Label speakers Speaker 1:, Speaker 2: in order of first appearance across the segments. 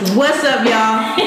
Speaker 1: What's up, y'all?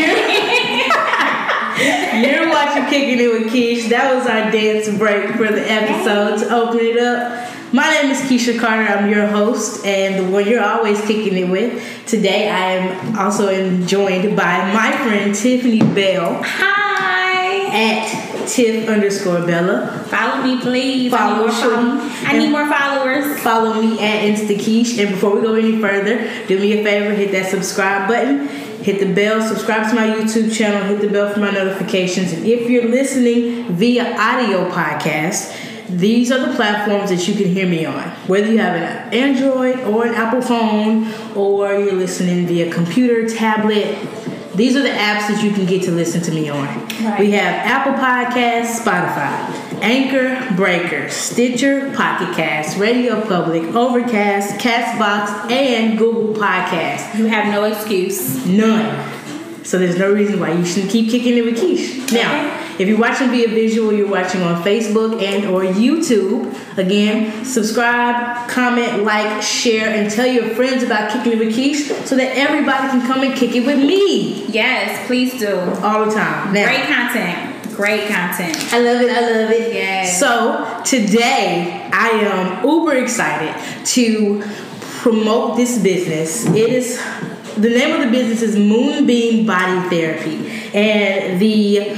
Speaker 1: You're watching Kicking It with Keish. That was our dance break for the episode to open it up. My name is Keisha Carter. I'm your host and the one you're always kicking it with. Today I am also joined by my friend Tiffany Bell.
Speaker 2: Hi.
Speaker 1: At Tiff_Bella.
Speaker 2: Follow me, please. I need more followers.
Speaker 1: Follow me at InstaKeish. And before we go any further, do me a favor, hit that subscribe button, hit the bell, subscribe to my YouTube channel, hit the bell for my notifications. And if you're listening via audio podcast, these are the platforms that you can hear me on. Whether you have an Android or an Apple phone, or you're listening via computer, tablet, these are the apps that you can get to listen to me on. Right. We have Apple Podcasts, Spotify, Anchor, Breaker, Stitcher, Pocket Cast, Radio Public, Overcast, Castbox, and Google Podcasts.
Speaker 2: You have no excuse.
Speaker 1: None. So there's no reason why you shouldn't keep kicking it with Keish. Now, if you're watching via visual, you're watching on Facebook and or YouTube. Again, subscribe, comment, like, share, and tell your friends about Kicking It with Keish so that everybody can come and kick it with me.
Speaker 2: Yes, please do.
Speaker 1: All the time. Now,
Speaker 2: Great content.
Speaker 1: I love it.
Speaker 2: Yes.
Speaker 1: So today, I am uber excited to promote this business. The name of the business is Moonbeam Body Therapy, and the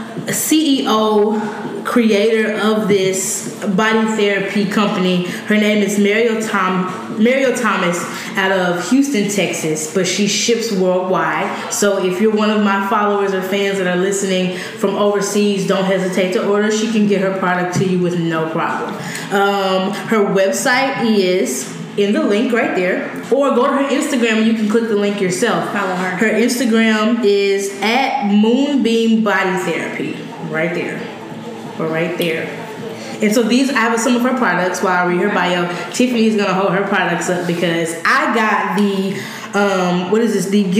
Speaker 1: CEO, creator of this body therapy company, her name is Mariel Thomas out of Houston, Texas, but she ships worldwide. So if you're one of my followers or fans that are listening from overseas, don't hesitate to order. She can get her product to you with no problem. Her website is in the link right there, or go to her Instagram and you can click the link yourself.
Speaker 2: Follow her.
Speaker 1: Her Instagram is at Moonbeam Body Therapy. Right there. Or right there. And so I have some of her products while I read her bio. Tiffany's gonna hold her products up because I got the the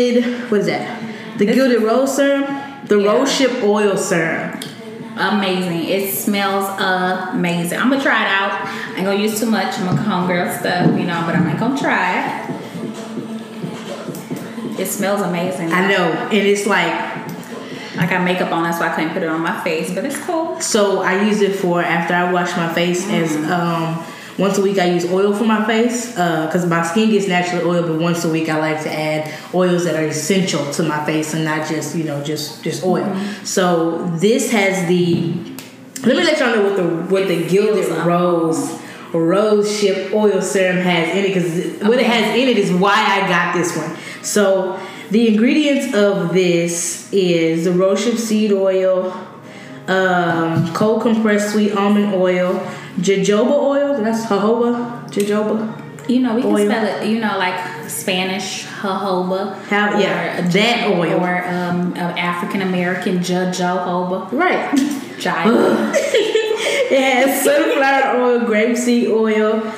Speaker 1: Gilded Rose Serum? The Rose Ship Oil Serum.
Speaker 2: Amazing. It smells amazing. I'm gonna try it out. I ain't gonna use too much. I'm gonna homegirl stuff, but I'm gonna try it. It smells amazing.
Speaker 1: I know. And it's like
Speaker 2: I got makeup on, that's why I couldn't put it on my face, but it's cool.
Speaker 1: So I use it for after I wash my face as once a week I use oil for my face because my skin gets naturally oiled, but once a week I like to add oils that are essential to my face and not just just oil. Mm-hmm. So this has let me let y'all know what the Gilded Rose Ship Oil Serum has in it, because what it has in it is why I got this one. So the ingredients of this is the Rose Ship seed oil, cold compressed sweet almond oil, jojoba oil. That's jojoba.
Speaker 2: We can spell it. Like Spanish jojoba.
Speaker 1: That oil.
Speaker 2: Or African American jojoba.
Speaker 1: Right.
Speaker 2: Jive.
Speaker 1: It has sunflower oil, grapeseed oil,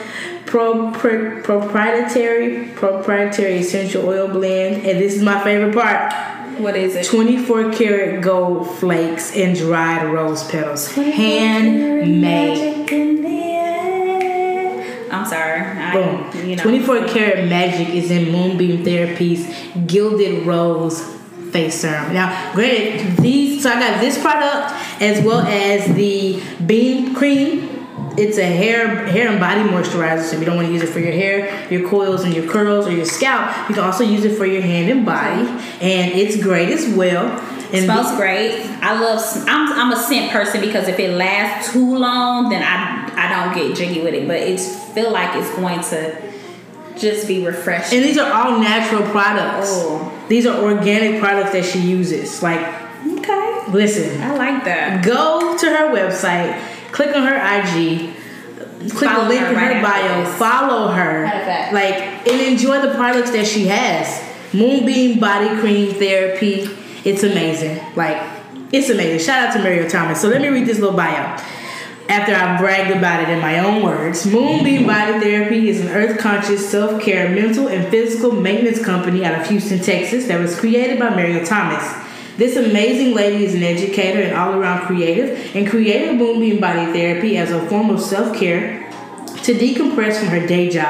Speaker 1: proprietary essential oil blend, and this is my favorite part.
Speaker 2: What is it?
Speaker 1: 24 karat gold flakes and dried rose petals, handmade.
Speaker 2: I'm sorry.
Speaker 1: Boom. 24 karat magic is in Moonbeam Therapy's Gilded Rose face serum. Now, granted, so I got this product as well as the bean cream. It's a hair and body moisturizer, so if you don't want to use it for your hair, your coils, and your curls, or your scalp, you can also use it for your hand and body, and it's great as well.
Speaker 2: It smells great. I'm a scent person because if it lasts too long, then I don't get jiggy with it, but it feel like it's going to just be refreshing.
Speaker 1: And these are all natural products.
Speaker 2: Oh.
Speaker 1: These are organic products that she uses.
Speaker 2: Okay.
Speaker 1: Listen.
Speaker 2: I like that.
Speaker 1: Go to her website. Click on her IG. Click the link in her bio. Follow her. And enjoy the products that she has. Moonbeam Body Cream Therapy. It's amazing. It's amazing. Shout out to Mariel Thomas. So let me read this little bio. After I bragged about it in my own words, Moonbeam Body Therapy is an earth-conscious self-care mental and physical maintenance company out of Houston, Texas that was created by Mariel Thomas. This amazing lady is an educator and all-around creative and created Moonbeam Body Therapy as a form of self-care to decompress from her day job.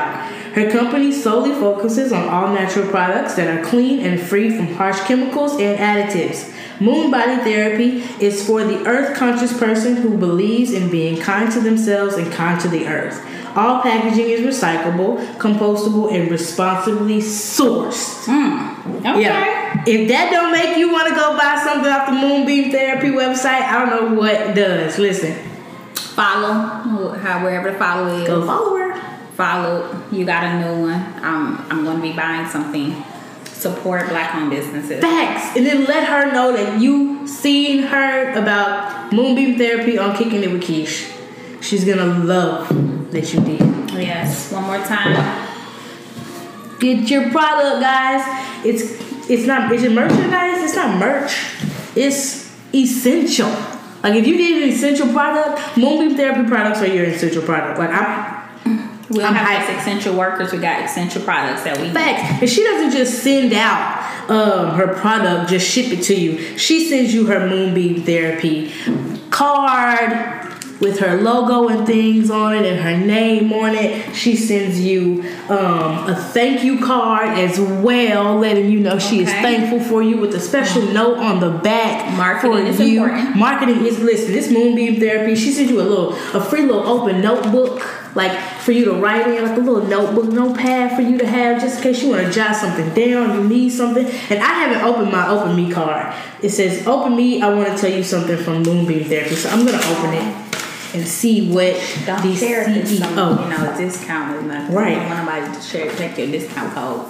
Speaker 1: Her company solely focuses on all natural products that are clean and free from harsh chemicals and additives. Moon Body Therapy is for the earth-conscious person who believes in being kind to themselves and kind to the earth. All packaging is recyclable, compostable, and responsibly sourced.
Speaker 2: Okay.
Speaker 1: Yeah. If that don't make you want to go buy something off the Moonbeam Therapy website, I don't know what does. Listen.
Speaker 2: Follow wherever the follow is.
Speaker 1: Go follow her.
Speaker 2: Follow. You got a new one. I'm going to be buying something. Support Black-owned businesses.
Speaker 1: Facts. And then let her know that you seen her about Moonbeam Therapy on Kicking It with Keish. She's going to love that you did.
Speaker 2: Yes. One more time.
Speaker 1: Get your product, guys. It's not. Is it merchandise? It's not merch. It's essential. Like if you need an essential product, Moonbeam Therapy products are your essential product. Like
Speaker 2: we don't have just essential workers. We got essential products that we.
Speaker 1: Fact. And she doesn't just send out her product, just ship it to you. She sends you her Moonbeam Therapy card with her logo and things on it and her name on it. She sends you a thank you card as well, letting you know she is thankful for you with a special note on the back.
Speaker 2: Marketing is important.
Speaker 1: Marketing is, listen, this Moonbeam Therapy, she sends you a free little open notebook, like for you to write in, like a little notepad for you to have just in case you want to jot something down, you need something. And I haven't opened my Open Me card. It says, Open Me, I want to tell you something from Moonbeam Therapy. So I'm going to open it and see what
Speaker 2: don't share
Speaker 1: CEO.
Speaker 2: Discount is nothing.
Speaker 1: Right.
Speaker 2: You don't want nobody to share. Take your discount code.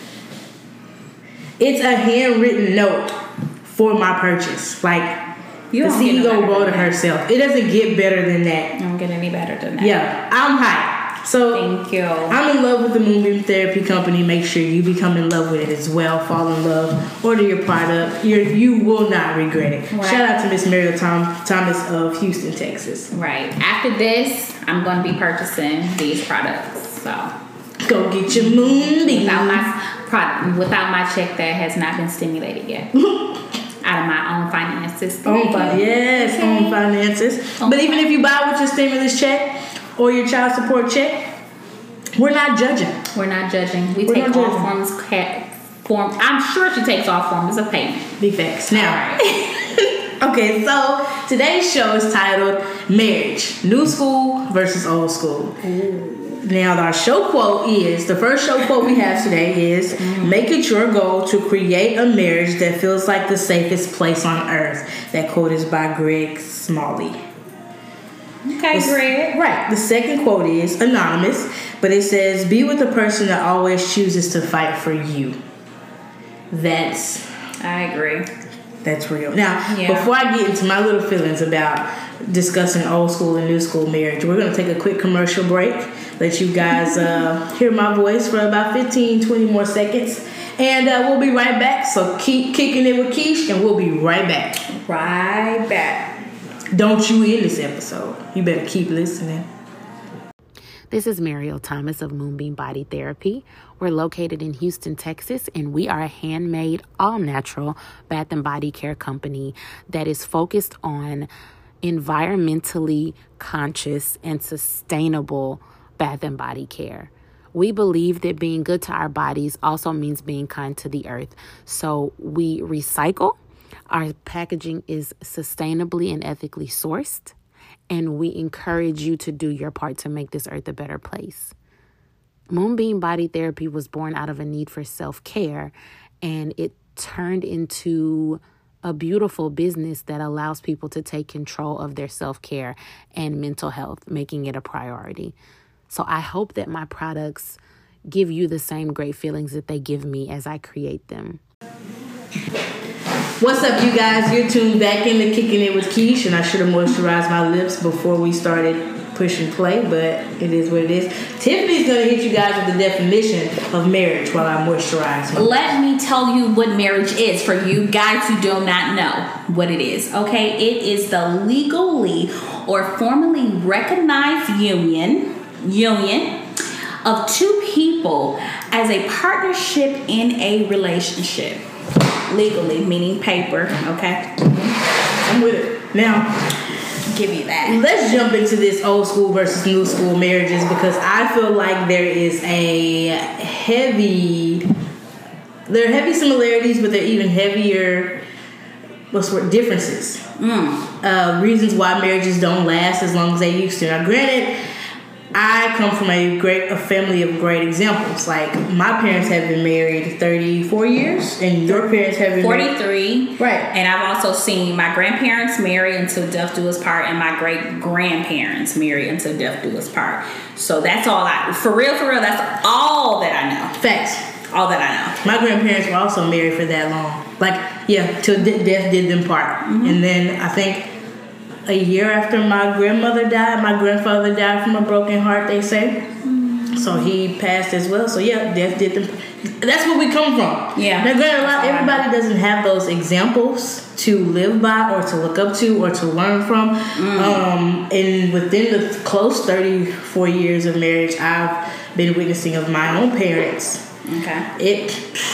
Speaker 1: It's a handwritten note for my purchase. Like
Speaker 2: you
Speaker 1: the CEO wrote it herself. It doesn't get better than that.
Speaker 2: I don't get any better than that.
Speaker 1: Yeah, I'm hyped. So
Speaker 2: thank you.
Speaker 1: I'm in love with the Moonbeam Therapy Company. Make sure you become in love with it as well. Fall in love. Order your product. You will not regret it. Right. Shout out to Miss Mariel Thomas of Houston, Texas.
Speaker 2: Right. After this, I'm going to be purchasing these products. So
Speaker 1: go get your Moonbeam.
Speaker 2: Without my check that has not been stimulated yet. Out of my own finances.
Speaker 1: Own finances. But even if you buy with your stimulus check or your child support check, we're not judging.
Speaker 2: We're not judging. We take all forms. I'm sure she takes all forms of payment.
Speaker 1: Big facts. Now, okay, so today's show is titled Marriage, New School versus Old School. Ooh. Now, our show quote is, the first show quote we have today is, make it your goal to create a marriage that feels like the safest place on earth. That quote is by Greg Smalley.
Speaker 2: Okay, Greg.
Speaker 1: Right. The second quote is anonymous, but it says, be with the person that always chooses to fight for you.
Speaker 2: I agree.
Speaker 1: That's real. Now, before I get into my little feelings about discussing old school and new school marriage, we're going to take a quick commercial break. Let you guys hear my voice for about 15-20 more seconds. And we'll be right back. So keep kicking it with Keish, and we'll be right back.
Speaker 2: Right back.
Speaker 1: Don't you end this episode. You better keep listening.
Speaker 3: This is Mariel Thomas of Moonbeam Body Therapy. We're located in Houston, Texas, and we are a handmade, all-natural bath and body care company that is focused on environmentally conscious and sustainable bath and body care. We believe that being good to our bodies also means being kind to the earth. So we recycle. Our packaging is sustainably and ethically sourced, and we encourage you to do your part to make this earth a better place. Moonbeam Body Therapy was born out of a need for self-care, and it turned into a beautiful business that allows people to take control of their self-care and mental health, making it a priority. So I hope that my products give you the same great feelings that they give me as I create them.
Speaker 1: What's up, you guys? You're tuned back into Kicking It with Keish, and I should have moisturized my lips before we started pushing play, but it is what it is. Tiffany's going to hit you guys with the definition of marriage while I moisturize.
Speaker 2: Let me tell you what marriage is for you guys who do not know what it is, okay? It is the legally or formally recognized union of two people as a partnership in a relationship. Legally, meaning paper, okay?
Speaker 1: I'm with it. Now,
Speaker 2: give you that.
Speaker 1: Let's jump into this old school versus new school marriages, because I feel like there are heavy similarities, but there are even heavier differences. Reasons why marriages don't last as long as they used to. Now, granted, I come from a family of great examples. Like, my parents have been married 34 years, and your parents have been
Speaker 2: 43.
Speaker 1: Right.
Speaker 2: And I've also seen my grandparents marry until death do us part, and my great-grandparents marry until death do us part. So that's all for real, that's all that I know.
Speaker 1: Facts.
Speaker 2: All that I
Speaker 1: know. My grandparents were also married for that long. Till death did them part. And then I think a year after my grandmother died, my grandfather died from a broken heart, they say. So he passed as well. So yeah, death did them. That's where we come from.
Speaker 2: Yeah.
Speaker 1: Now, granted, everybody doesn't have those examples to live by or to look up to or to learn from. And within the close 34 years of marriage, I've been witnessing of my own parents.
Speaker 2: Okay.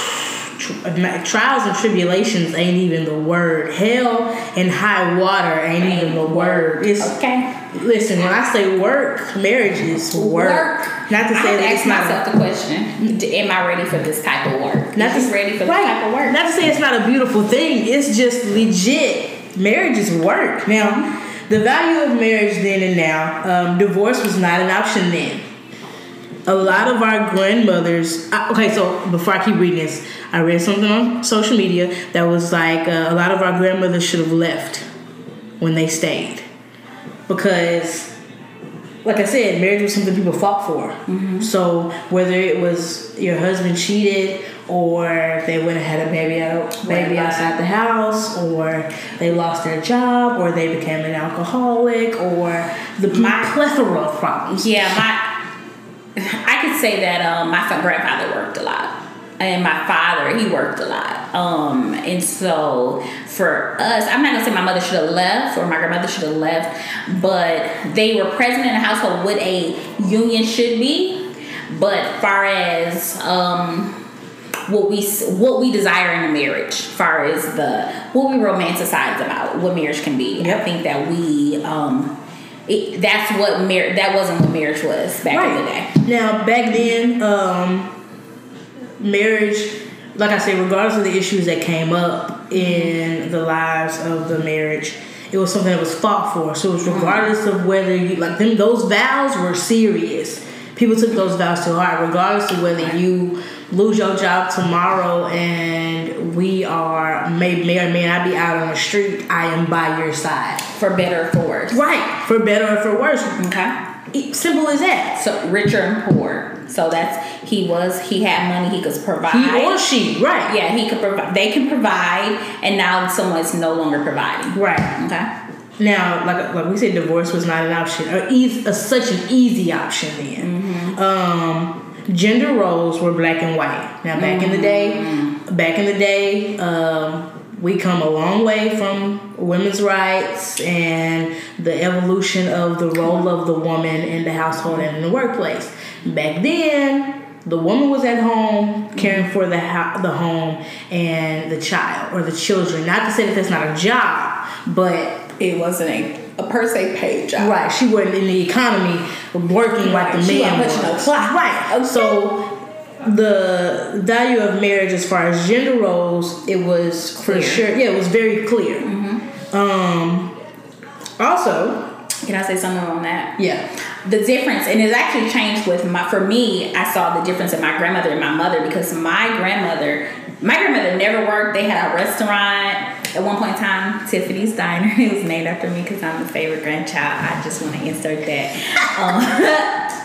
Speaker 1: Trials and tribulations ain't even the word. Hell and high water ain't even the word. It's okay. Listen, when I say work, marriage is work. Not to say that it's not.
Speaker 2: Ask myself the question: am I ready for this type of work? Not just ready for this type of work.
Speaker 1: Not to say it's not a beautiful thing. It's just legit. Marriage is work. Now, the value of marriage then and now. Divorce was not an option then. A lot of our grandmothers... so before I keep reading this, I read something on social media that was like a lot of our grandmothers should have left when they stayed. Because, like I said, marriage was something people fought for. So whether it was your husband cheated, or they went and had a baby outside the house, or they lost their job, or they became an alcoholic, or the plethora of problems.
Speaker 2: Yeah, I could say that my grandfather worked a lot, and my father, he worked a lot. And so for us, I'm not gonna say my mother should have left or my grandmother should have left, but they were present in the household what a union should be. But far as what we desire in a marriage, far as what we romanticize about what marriage can be, I think that we that wasn't what marriage was back in the day.
Speaker 1: Now, back then, marriage, like I said, regardless of the issues that came up in the lives of the marriage, it was something that was fought for. So it was regardless of whether you those vows were serious. People took those vows to heart, regardless of whether you lose your job tomorrow and we may or may not be out on the street. I am by your side,
Speaker 2: for better or for worse.
Speaker 1: Right, for better or for worse.
Speaker 2: Okay,
Speaker 1: simple as that.
Speaker 2: So richer and poor. So he had money. He could provide.
Speaker 1: He or she, right?
Speaker 2: Yeah, he could provide. They can provide, and now someone's no longer providing.
Speaker 1: Right.
Speaker 2: Okay.
Speaker 1: Now, like we said, divorce was not an option, or such an easy option then. Gender roles were black and white. Now, back in the day, we come a long way from women's rights and the evolution of the role of the woman in the household and in the workplace. Back then, the woman was at home caring for the home and the child or the children. Not to say that that's not a job, but
Speaker 2: it wasn't a per se paid job.
Speaker 1: Right. She wasn't in the economy working like the man was. Right. Okay. So the value of marriage as far as gender roles, it was clear. For sure. Yeah, it was very clear. Also,
Speaker 2: can I say something on that?
Speaker 1: Yeah.
Speaker 2: The difference, and it's actually changed for me, I saw the difference in my grandmother and my mother, because my grandmother never worked. They had a restaurant at one point in time, Tiffany's Diner. It was named after me because I'm the favorite grandchild. I just want to insert that.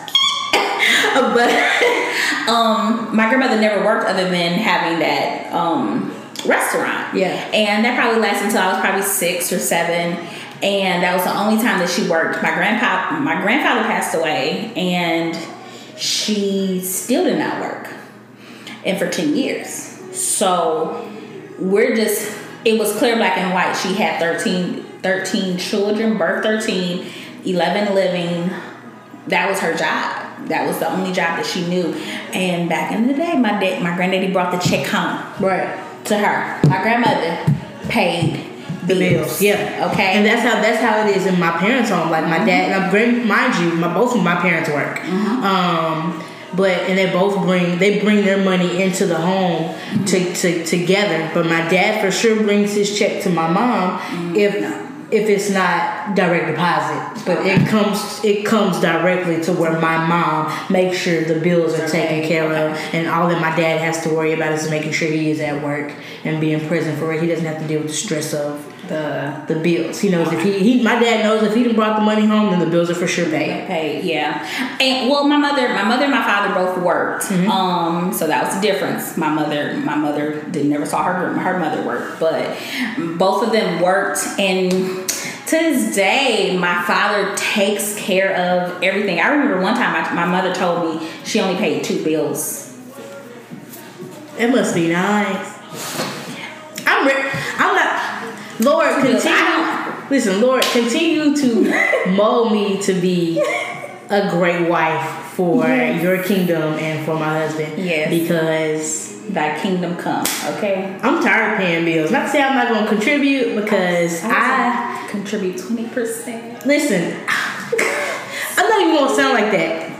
Speaker 2: But my grandmother never worked other than having that restaurant.
Speaker 1: Yeah.
Speaker 2: And that probably lasted until I was probably 6 or 7. And that was the only time that she worked. My grandfather passed away, and she still did not work. And for 10 years. So it was clear black and white. She had 13 children, birth 13, 11 living. That was her job. That was the only job that she knew. And back in the day, my granddaddy brought the check home.
Speaker 1: Right.
Speaker 2: To her. My grandmother paid
Speaker 1: bills. Yeah.
Speaker 2: Okay.
Speaker 1: And that's how it is in my parents' home. Like my dad, mind you, both of my parents work. And they both bring their money into the home together. But my dad for sure brings his check to my mom if it's not direct deposit, but it comes directly to where my mom makes sure the bills are taken care of, and all that my dad has to worry about is making sure he is at work and being present for it. He doesn't have to deal with the stress of the bills. He knows if my dad knows if he done brought the money home, then the bills are for sure paid.
Speaker 2: Yeah. And well, my mother and my father both worked. So that was the difference. My mother never saw her mother work, but both of them worked, and to this day, my father takes care of everything. I remember one time my mother told me she only paid 2 bills.
Speaker 1: It must be nice. I'm not. Lord, continue to mold me to be a great wife for your kingdom and for my husband.
Speaker 2: Yes.
Speaker 1: Because
Speaker 2: thy kingdom come, okay?
Speaker 1: I'm tired of paying bills. Not to say I'm not going to contribute, because I
Speaker 2: contribute 20%.
Speaker 1: Listen, I'm not even going to sound like that.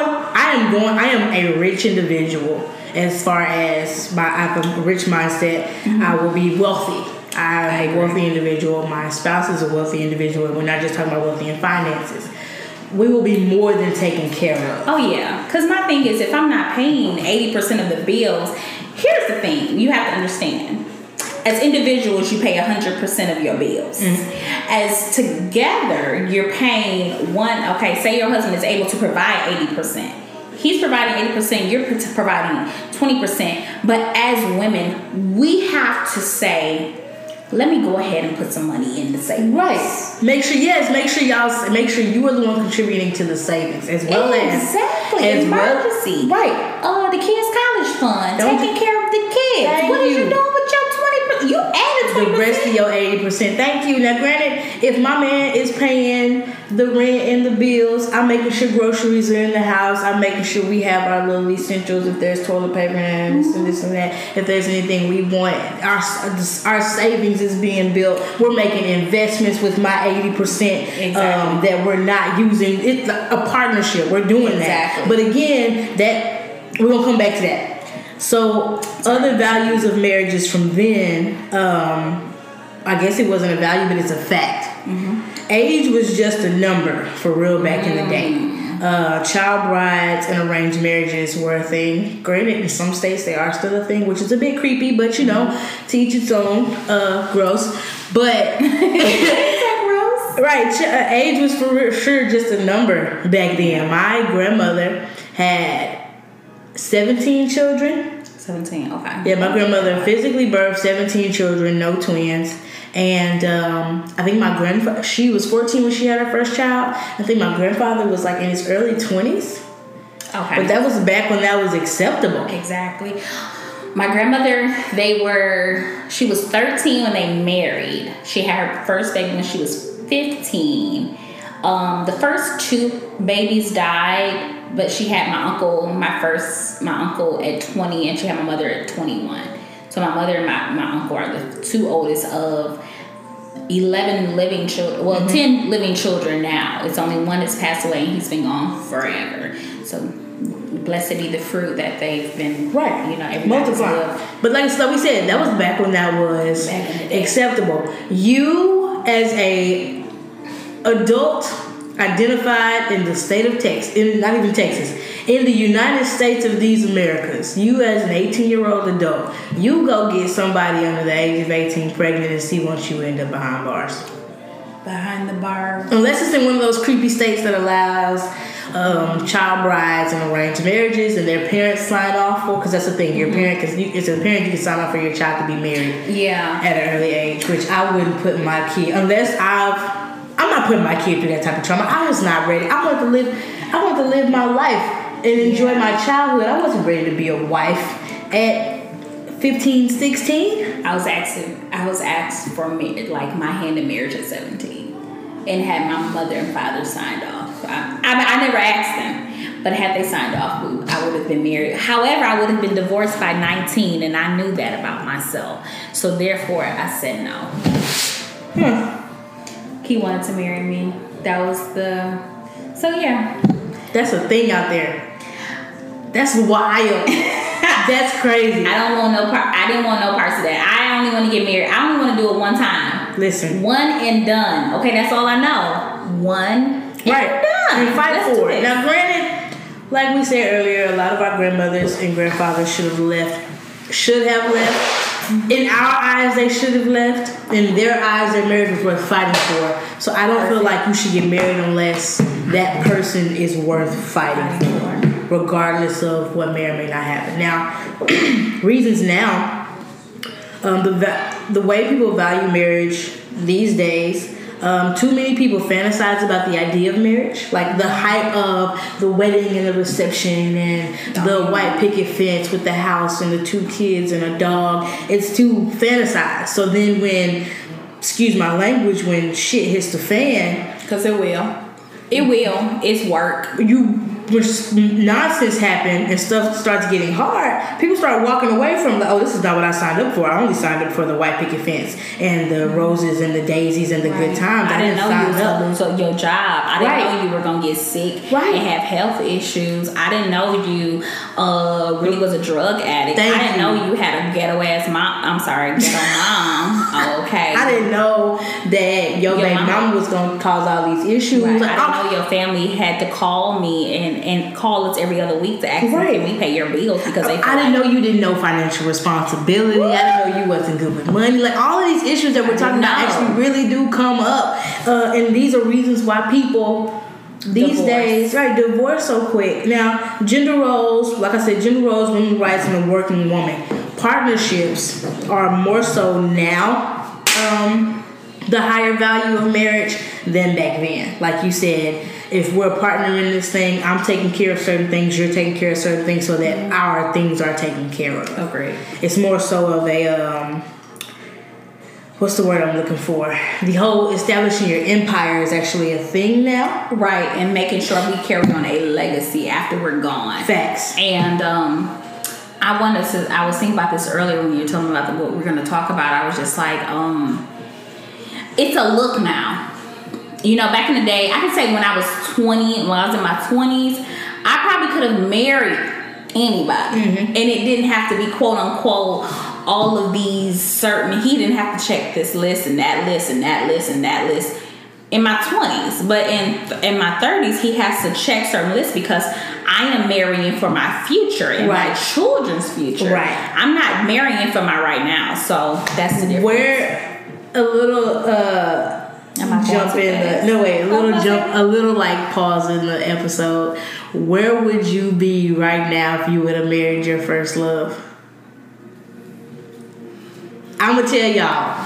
Speaker 1: I am a rich individual as far as I have a rich mindset. I will be wealthy. I'm a wealthy individual. My spouse is a wealthy individual. And we're not just talking about wealthy in finances. We will be more than taken care of.
Speaker 2: Oh, yeah. Because my thing is, if I'm not paying 80% of the bills, here's the thing. You have to understand. As individuals, you pay 100% of your bills. As together, you're paying say your husband is able to provide 80%. He's providing 80%, you're providing 20%. But as women, we have to say, let me go ahead and put some money in the savings.
Speaker 1: Right. Make sure you are the one contributing to the savings as well as
Speaker 2: emergency.
Speaker 1: Right.
Speaker 2: The kids' college fund, taking care of the kids. What are you doing with your 20%? You added 20%.
Speaker 1: The rest of your 80%. Thank you. Now, granted, if my man is paying the rent and the bills, I'm making sure groceries are in the house. I'm making sure we have our little essentials. If there's toilet paper and this and that, if there's anything we want, our savings is being built. We're making investments with my 80% that we're not using. It's a partnership. We're doing that. But again, that we're gonna come back to that. So other values of marriages from then, I guess it wasn't a value, but it's a fact. Age was just a number for real back in the day. Child brides and arranged marriages were a thing. Granted, in some states they are still a thing, which is a bit creepy, but to each its own. Gross. But right, age was for sure just a number back then. My grandmother had 17 children.
Speaker 2: 17, okay.
Speaker 1: Yeah, my grandmother physically birthed 17 children, no twins. And I think my grandfather, she was 14 when she had her first child. I think my grandfather was like in his early 20s. Okay. But that was back when that was acceptable.
Speaker 2: Exactly. My grandmother, she was 13 when they married. She had her first baby when she was 15. The first 2 babies died, but she had my uncle at 20, and she had my mother at 21. So my mother and my uncle are the 2 oldest of 11 living children. Well, 10 living children now. It's only one that's passed away, and he's been gone forever. So blessed be the fruit that they've been,
Speaker 1: multiply. But like we said, that was back when that was acceptable. You as a adult identified in the state of Texas, not even Texas, in the United States of these Americas, you as an 18-year-old adult, you go get somebody under the age of 18 pregnant and see once you end up behind bars.
Speaker 2: Behind the bar.
Speaker 1: Unless it's in one of those creepy states that allows child brides and arranged marriages and their parents sign off for, because that's the thing, your parent, because as a parent you can sign off for your child to be married at an early age, which I wouldn't put my kid, unless I'm not putting my kid through that type of trauma. I was not ready. I wanted to live my life and enjoy my childhood. I wasn't ready to be a wife at 15, 16.
Speaker 2: I was asked for my hand in marriage at 17, and had my mother and father signed off. I never asked them, but had they signed off, I would have been married. However, I would have been divorced by 19, and I knew that about myself. So therefore, I said no. He wanted to marry me. That was so yeah.
Speaker 1: That's a thing out there. That's wild. That's crazy.
Speaker 2: I didn't want no parts of that. I only want to get married. I only want to do it one time.
Speaker 1: Listen.
Speaker 2: One and done. Okay, that's all I know. One and done.
Speaker 1: And fight for it. Now, granted, like we said earlier, a lot of our grandmothers and grandfathers should have left. In our eyes, they should have left. In their eyes, their marriage was worth fighting for. So I don't feel like you should get married unless that person is worth fighting for, regardless of what may or may not happen. Now, reasons now, the way people value marriage these days, too many people fantasize about the idea of marriage, like the hype of the wedding and the reception and the white picket fence with the house and the 2 kids and a dog. It's too fantasized. So then when, excuse my language, when shit hits the fan,
Speaker 2: because it will. It's work.
Speaker 1: When nonsense happen and stuff starts getting hard, people start walking away from this is not what I signed up for. I only signed up for the white picket fence and the roses and the daisies and the good times.
Speaker 2: I didn't know you was going to lose your job. I didn't know you were going to get sick and have health issues. I didn't know you really was a drug addict. I didn't know you had a ghetto mom. Okay.
Speaker 1: I didn't know that your baby mama was going to cause all these issues.
Speaker 2: Right. I didn't know your family had to call me and call us every other week to ask me, can we pay your bills, because I
Speaker 1: didn't know you didn't know financial responsibility. I didn't know you wasn't good with money. Like, all of these issues that we're talking about actually really do come up, and these are reasons why people these days divorce so quick. Now, gender roles, like I said, women's rights, and the working woman, partnerships are more so now the higher value of marriage than back then. Like you said, if we're partnering in this thing, I'm taking care of certain things, you're taking care of certain things, so that our things are taken care of.
Speaker 2: Agreed.
Speaker 1: It's more so of a what's the word I'm looking for? The whole establishing your empire is actually a thing now.
Speaker 2: Right, and making sure we carry on a legacy after we're gone.
Speaker 1: Facts.
Speaker 2: And I was thinking about this earlier when you were telling me about what we're going to talk about. I was just like, it's a look now. You know, back in the day, I can say when I was 20, when I was in my 20s, I probably could have married anybody. Mm-hmm. And it didn't have to be, quote unquote, all of these certain, he didn't have to check this list and that list and that list and that list in my 20s. But in my 30s, he has to check certain lists because I am marrying for my future and my children's future.
Speaker 1: Right.
Speaker 2: I'm not marrying for my right now. So that's the difference.
Speaker 1: Where a little a little like pause in the episode. Where would you be right now if you would have married your first love? I'm gonna tell y'all,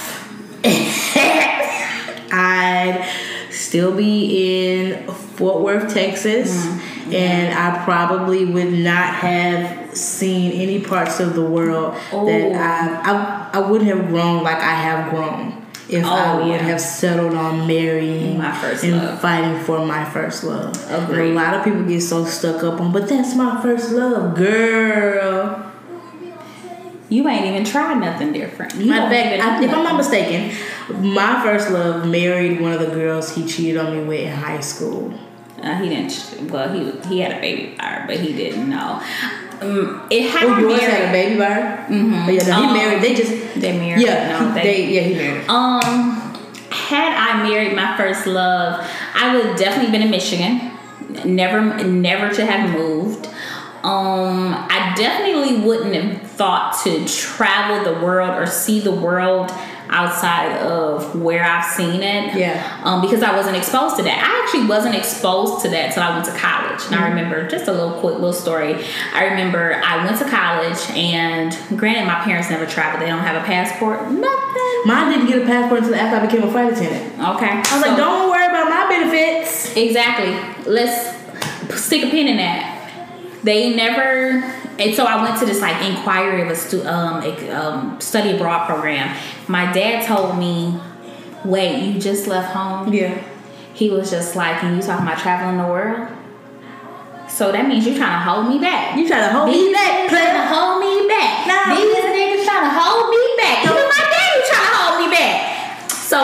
Speaker 1: I'd still be in Fort Worth, Texas, and I probably would not have seen any parts of the world that I wouldn't have grown like I have grown if I would have settled on marrying
Speaker 2: my first
Speaker 1: and
Speaker 2: love.
Speaker 1: Fighting for my first love.
Speaker 2: Agreed.
Speaker 1: A lot of people get so stuck up on, but that's my first love, girl.
Speaker 2: You ain't even tried nothing different.
Speaker 1: Matter of fact, if I'm not mistaken, my first love married one of the girls he cheated on me with in high school.
Speaker 2: He didn't. Well, he had a baby by her, but he didn't know. Yours
Speaker 1: had a baby by her? Mm-hmm. But yeah, he married. They married.
Speaker 2: Yeah,
Speaker 1: he married.
Speaker 2: Had I married my first love, I would have definitely been in Michigan. Never to have moved. I definitely wouldn't have thought to travel the world or see the world outside of where I've seen it.
Speaker 1: Yeah.
Speaker 2: Because I wasn't exposed to that. I actually wasn't exposed to that till I went to college. And I remember just a quick story. I remember I went to college, and granted, my parents never traveled. They don't have a passport. Nothing.
Speaker 1: Mine didn't get a passport until after I became a flight attendant.
Speaker 2: Okay.
Speaker 1: I was like, don't worry about my benefits.
Speaker 2: Exactly. Let's stick a pin in that. They never, and so I went to this like inquiry of a study abroad program. My dad told me, "Wait, you just left home?"
Speaker 1: Yeah.
Speaker 2: He was just like, "And you talking about traveling the world? So that means you trying to hold me back?
Speaker 1: You trying to hold me back?
Speaker 2: Trying to hold me back? These niggas trying to hold me back. Even my daddy trying to hold me back." So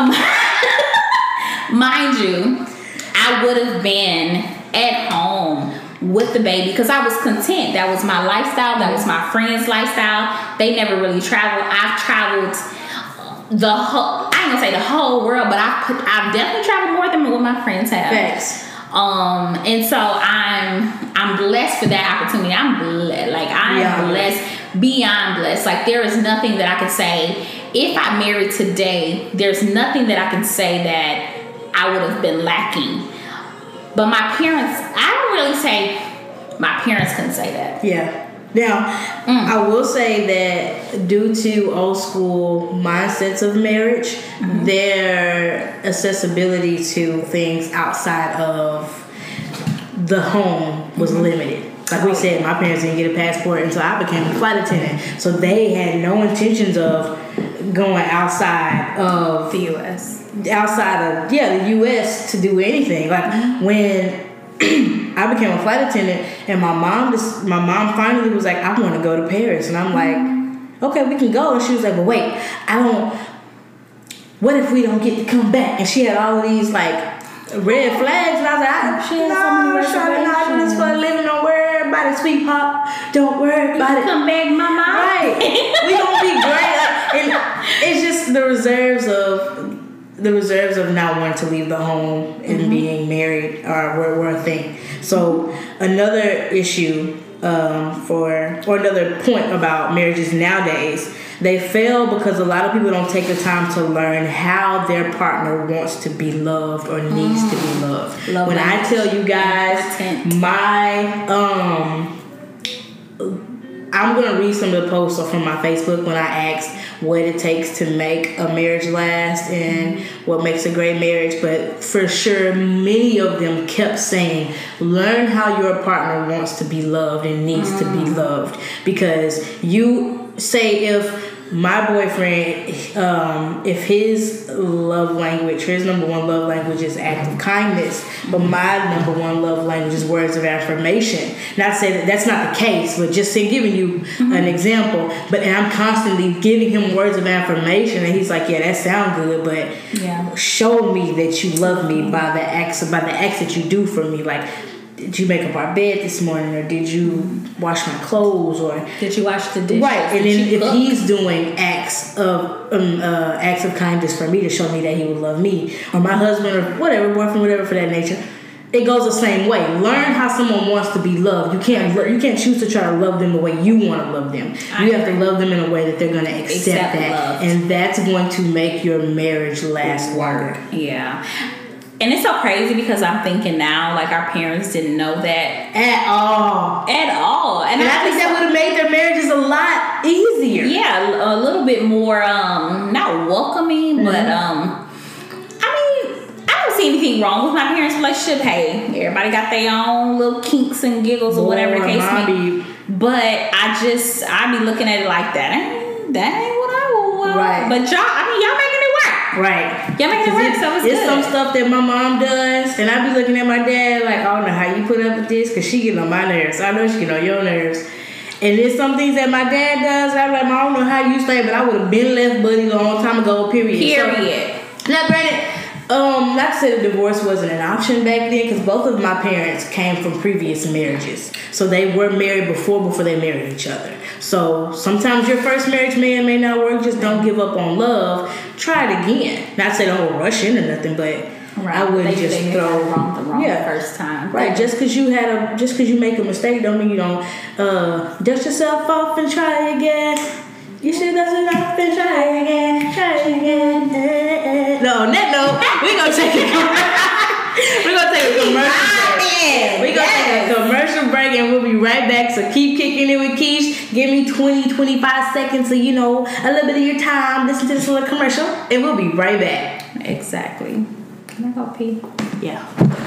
Speaker 2: I would have been at home with the baby because I was content. That was my lifestyle. That was my friend's lifestyle. They never really traveled. I've traveled the whole, I ain't gonna say the whole world, but I've definitely traveled more than what my friends have.
Speaker 1: Facts.
Speaker 2: And so I'm blessed for that opportunity. I'm blessed, beyond blessed. Like, there is nothing that I can say. If I married today, there's nothing that I can say that I would have been lacking. But my parents, I don't really say my parents couldn't say that.
Speaker 1: Yeah. Now, I will say that due to old school mindsets of marriage, their accessibility to things outside of the home was limited. Like we said, my parents didn't get a passport until I became a flight attendant. So they had no intentions of going outside of
Speaker 2: The U.S.
Speaker 1: Outside of the U.S. to do anything. Like when I became a flight attendant, and my mom finally was like, I want to go to Paris, and I'm like, okay, we can go. And she was like, but wait, what if we don't get to come back? And she had all of these like red flags, and I was like, I'm just for a living. Don't worry about it, sweetheart. Don't worry about it.
Speaker 2: Come back, mama.
Speaker 1: Right, we gonna be great. And it's just the reserves of not wanting to leave the home and being married were a thing. So another issue or another point about marriages nowadays, they fail because a lot of people don't take the time to learn how their partner wants to be loved or needs to be loved. When I tell you guys, I'm going to read some of the posts from my Facebook when I asked what it takes to make a marriage last and what makes a great marriage. But for sure, many of them kept saying, learn how your partner wants to be loved and needs to be loved. Because you say if my boyfriend, if his love language, his number one love language is act of kindness, but my number one love language is words of affirmation. Not to say that that's not the case, but just giving you an example. And I'm constantly giving him words of affirmation, and he's like, yeah, that sounds good, but show me that you love me by the acts that you do for me. Like, did you make up our bed this morning, or did you wash my clothes, or
Speaker 2: did you wash the dishes?
Speaker 1: Right, and then if he's doing acts of kindness for me to show me that he would love me, or my husband, or whatever, boyfriend, whatever for that nature, it goes the same way. Learn how someone wants to be loved. You can't choose to try to love them the way you want to love them. You have to love them in a way that they're going to accept that,
Speaker 2: loved.
Speaker 1: And that's going to make your marriage last longer.
Speaker 2: Yeah. And it's so crazy because I'm thinking now, like, our parents didn't know that
Speaker 1: at all.
Speaker 2: And
Speaker 1: I think that would have made their marriages a lot easier.
Speaker 2: Yeah, a little bit more, not welcoming, but, I don't see anything wrong with my parents' relationship. Hey, everybody got their own little kinks and giggles or whatever the case may be. But I be looking at it like that ain't what I want.
Speaker 1: Right.
Speaker 2: But y'all making it work.
Speaker 1: Right.
Speaker 2: Y'all making it work, so it's good.
Speaker 1: Some stuff that my mom does, and I be looking at my dad like, I don't know how you put up with this, because she getting on my nerves. I know she getting on your nerves. And there's some things that my dad does, and I'm like, I don't know how you say, but I would have been left buddy a long time ago, period. So, now, granted, not to say the divorce wasn't an option back then, because both of my parents came from previous marriages. So they were married before they married each other. So sometimes your first marriage may or may not work. Just don't give up on love. Try it again. Not to say don't rush into nothing, but I wouldn't just throw
Speaker 2: the wrong first time.
Speaker 1: Right. Just because you make a mistake don't mean you don't dust yourself off and try again. You should dust it off and try again. No, on that note, we're going to take a commercial break, and we'll be right back. So keep kicking it with Keish. Give me 20-25 seconds of, a little bit of your time. Listen to this little commercial, and we'll be right back.
Speaker 2: Exactly. Can I go pee?
Speaker 1: Yeah.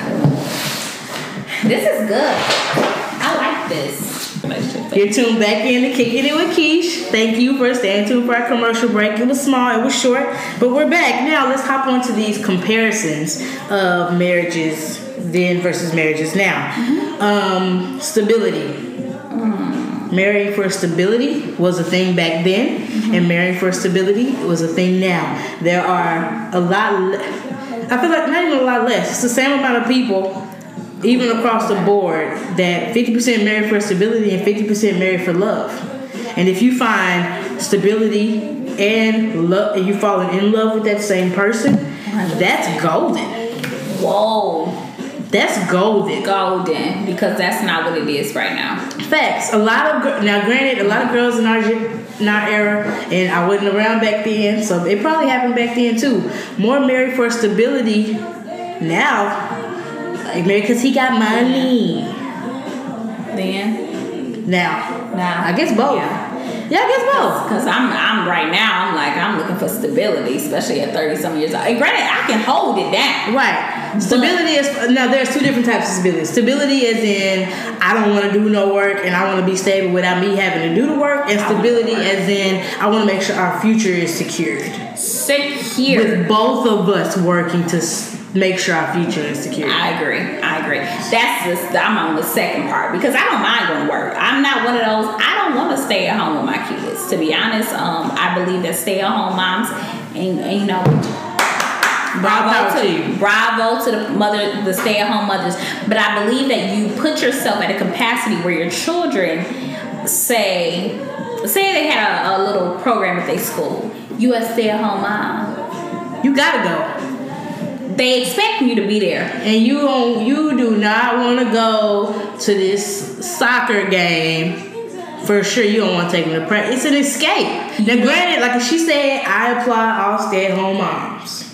Speaker 2: This is good. I like this.
Speaker 1: You're tuned back in to Kicking It with Keish. Thank you for staying tuned for our commercial break. It was small, it was short, but we're back. Now let's hop onto these comparisons of marriages then versus marriages now. Stability. Marrying for stability was a thing back then, and marrying for stability was a thing now. There are a I feel like not even a lot less. It's the same amount of people, even across the board, that 50% married for stability and 50% married for love. And if you find stability and love, and you falling in love with that same person, that's golden.
Speaker 2: Whoa.
Speaker 1: That's golden.
Speaker 2: Golden, because that's not what it is right now.
Speaker 1: Facts. Now, granted, a lot of girls in our era, and I wasn't around back then, so it probably happened back then too. More married for stability now. Like married because he got money.
Speaker 2: Then?
Speaker 1: Now.
Speaker 2: I
Speaker 1: guess both. Yeah, I guess both.
Speaker 2: Because I'm right now, I'm looking for stability, especially at 30-some years old. And granted, I can hold it down.
Speaker 1: Right. Stability is, now there's two different types of stability. Stability is in, I don't want to do no work and I want to be stable without me having to do the work. And stability as in, I want to make sure our future is secured. With both of us working to make sure our future is secure.
Speaker 2: I agree. I'm on the second part because I don't mind going to work. I'm not one of those. I don't want to stay at home with my kids. To be honest, I believe that stay-at-home moms, and you know, bravo to the stay-at-home mothers. But I believe that you put yourself at a capacity where your children say they had a little program at their school. You a stay-at-home mom.
Speaker 1: You gotta go.
Speaker 2: They expect you to be there,
Speaker 1: and you do not want to go to this soccer game. For sure, you don't want to take them to practice. It's an escape. Now, granted, like she said, I apply all stay-at-home moms.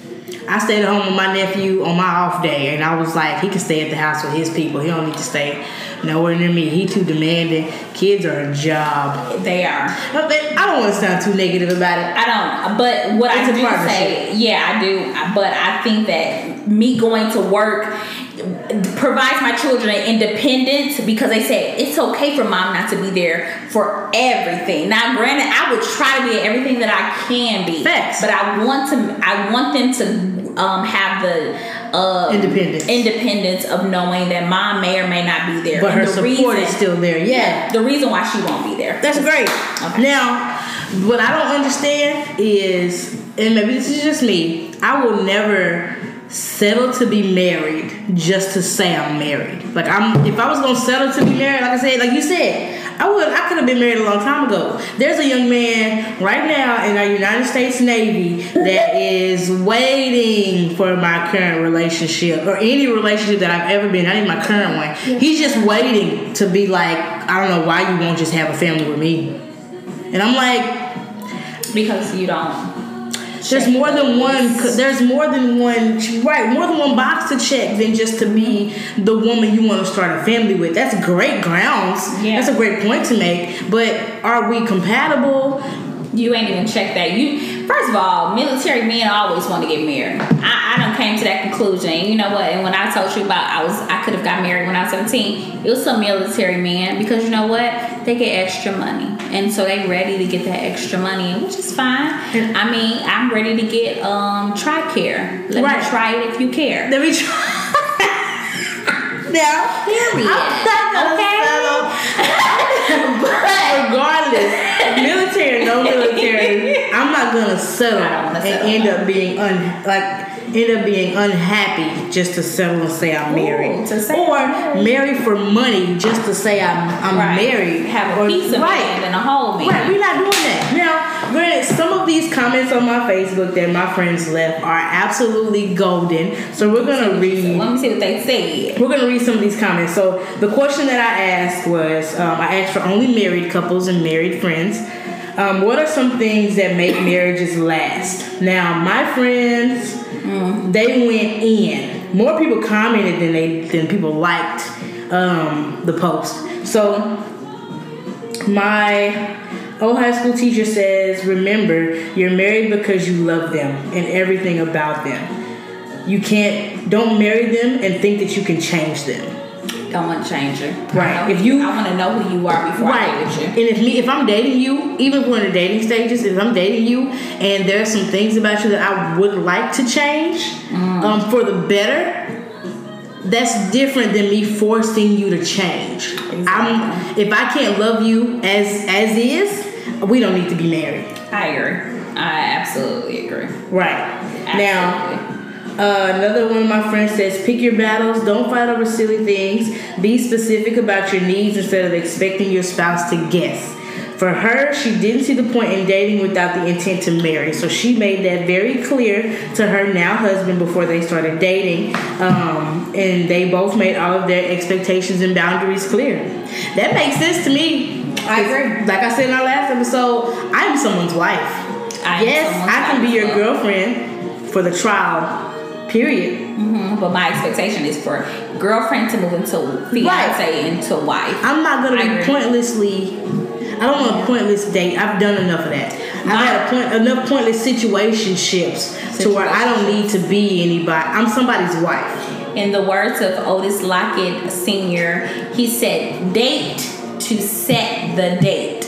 Speaker 1: I stayed at home with my nephew on my off day, and I was like, he can stay at the house with his people. He don't need to stay nowhere near me. He too demanding. Kids are a job.
Speaker 2: They are.
Speaker 1: I don't want to sound too negative about it.
Speaker 2: I don't. But what I do say, yeah, I do. But I think that me going to work provides my children independence because they say it's okay for mom not to be there for everything. Now, granted, I would try to be at everything that I can be.
Speaker 1: Facts.
Speaker 2: But I want them to have the independence of knowing that mom may or may not be there,
Speaker 1: but her support is still there. Yeah,
Speaker 2: the reason why she won't be there.
Speaker 1: That's great. Okay. Now, what I don't understand is, and maybe this is just me, I will never settle to be married just to say I'm married. Like if I was gonna settle to be married, like I said, like you said, I could have been married a long time ago. There's a young man right now in our United States Navy that is waiting for my current relationship or any relationship that I've ever been. Not even my current one. He's just waiting to be like, I don't know why you won't just have a family with me. And I'm like,
Speaker 2: because you don't.
Speaker 1: There's more than one. There's more than one. Right, more than one box to check than just to be the woman you want to start a family with. That's great grounds. Yeah. That's a great point to make. But are we compatible?
Speaker 2: You ain't even checked that. First of all, military men always want to get married. I done came to that conclusion. And you know what? And when I told you about I could have got married when I was 17, it was some military men because you know what? They get extra money. And so they ready to get that extra money, which is fine. I mean, I'm ready to get TRICARE. Let me try it if you care.
Speaker 1: Let me try. Now,
Speaker 2: period.
Speaker 1: But regardless, military or no military, I'm not gonna settle and end up being unhappy just to settle and say I'm married, or married for money just to say I'm married.
Speaker 2: Have a piece of man and a whole man.
Speaker 1: Right, we're not doing that. Now, granted, some of these comments on my Facebook that my friends left are absolutely golden. So we're gonna read.
Speaker 2: Let me see what they say.
Speaker 1: We're gonna read some of these comments. So the question that I asked was, I asked for only married couples and married friends. What are some things that make marriages last? Now, my friends, they went in. More people commented than people liked the post. So my old high school teacher says, remember, you're married because you love them and everything about them. Don't marry them and think that you can change them.
Speaker 2: Don't want to change her.
Speaker 1: Right.
Speaker 2: I want to know who you are before I date with you.
Speaker 1: And if I'm dating you, even if we're in the dating stages, if I'm dating you and there are some things about you that I would like to change for the better, that's different than me forcing you to change. Exactly. If I can't love you as is, we don't need to be married.
Speaker 2: I agree. I absolutely agree.
Speaker 1: Right. Absolutely. Now, Another one of my friends says, pick your battles. Don't fight over silly things. Be specific about your needs instead of expecting your spouse to guess. For her, she didn't see the point in dating without the intent to marry. So she made that very clear to her now husband before they started dating. And they both made all of their expectations and boundaries clear. That makes sense to me.
Speaker 2: I agree.
Speaker 1: Like I said in our last episode, I am someone's wife. I can be your girlfriend for the trial. Period.
Speaker 2: Mm-hmm. But my expectation is for girlfriend to move into fiance into wife.
Speaker 1: I'm not going to be pointlessly. I don't want a pointless date. I've done enough of that. I've had enough pointless situationships to where I don't need to be anybody. I'm somebody's wife.
Speaker 2: In the words of Otis Lockett Sr., he said, "Date to set the date."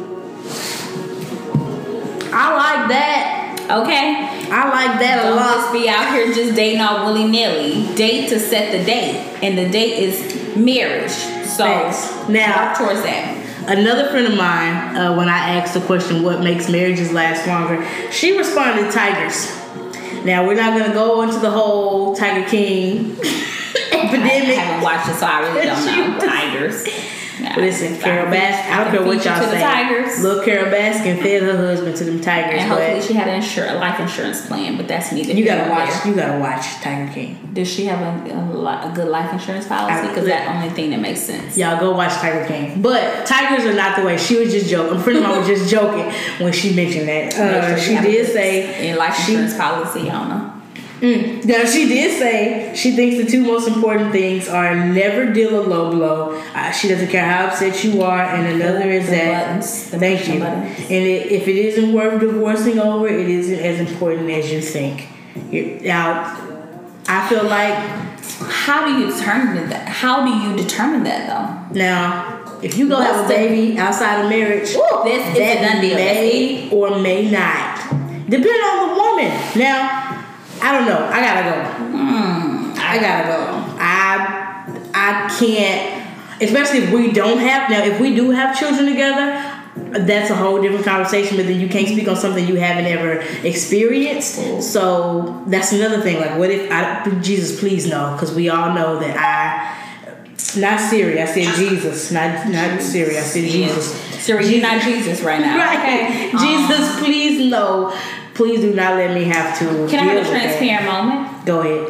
Speaker 1: I like that.
Speaker 2: Okay.
Speaker 1: I like that a lot.
Speaker 2: Don't just be out here just dating all willy-nilly. Date to set the date. And the date is marriage. So
Speaker 1: now
Speaker 2: work towards that.
Speaker 1: Another friend of mine, when I asked the question, what makes marriages last longer, she responded, tigers. Now, we're not going to go into the whole Tiger King epidemic.
Speaker 2: I haven't watched it, so I really don't know. Tigers.
Speaker 1: Yeah. Listen, Carol Baskin, I don't care what y'all say. Little Carol Baskin fed her husband to them tigers.
Speaker 2: And hopefully she had a life insurance plan, but that's neither.
Speaker 1: You gotta watch Tiger King.
Speaker 2: Does she have a good life insurance policy? Because that's the only thing that makes sense.
Speaker 1: Y'all go watch Tiger King. But tigers are not the way. She was just joking. A friend of mine was just joking when she mentioned that. She did say
Speaker 2: in life insurance policy, I don't know.
Speaker 1: Now, she did say she thinks the two most important things are never deal a low blow. She doesn't care how upset you are, and another is that thank you. And if it isn't worth divorcing over, it isn't as important as you think. Now, I feel like
Speaker 2: how do you determine that? How do you determine that though?
Speaker 1: Now, if you go have a baby outside of marriage,
Speaker 2: this is a done deal.
Speaker 1: May or may not, depending on the woman. Now. I don't know. I gotta go. I gotta go. I can't, especially if we don't have, now if we do have children together, that's a whole different conversation, but then you can't speak on something you haven't ever experienced. So that's another thing. Like, what if Jesus, please no, because we all know that not Siri, I said Jesus, not Siri, I said Jesus.
Speaker 2: Siri, you're not Jesus right now.
Speaker 1: Right. Okay. Jesus, please no. Please do not let me have to.
Speaker 2: Can I have a transparent moment?
Speaker 1: Go ahead.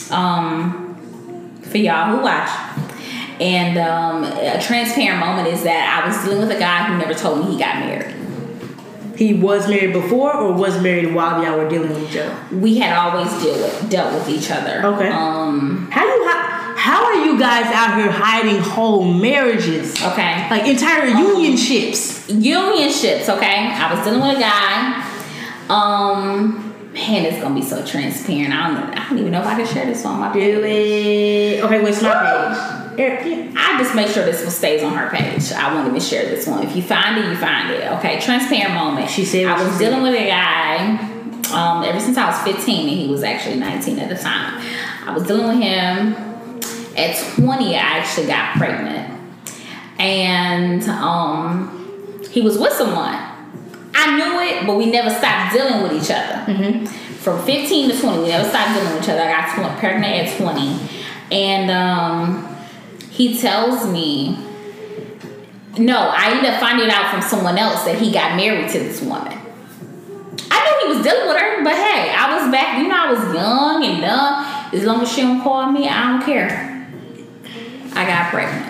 Speaker 2: For y'all who watch. And a transparent moment is that I was dealing with a guy who never told me he got married.
Speaker 1: He was married before or was married while y'all were dealing with each other?
Speaker 2: We had always dealt with each other.
Speaker 1: Okay. How are you guys out here hiding whole marriages?
Speaker 2: Okay.
Speaker 1: Like entire unionships.
Speaker 2: Unionships, okay. I was dealing with a guy. Man, it's gonna be so transparent. I don't even know if I can share this on my page.
Speaker 1: Okay, what's my page?
Speaker 2: I just make sure this one stays on her page. I won't even share this one. If you find it, you find it. Okay, transparent moment.
Speaker 1: She said
Speaker 2: I was dealing with a guy ever since I was 15, and he was actually 19 at the time. I was dealing with him. At 20, I actually got pregnant, and he was with someone. I knew it, but we never stopped dealing with each other. Mm-hmm. From 15 to 20, we never stopped dealing with each other. I got pregnant at 20. And he tells me, no, I ended up finding out from someone else that he got married to this woman. I knew he was dealing with her, but hey, I was back, I was young and dumb. As long as she don't call me, I don't care. I got pregnant.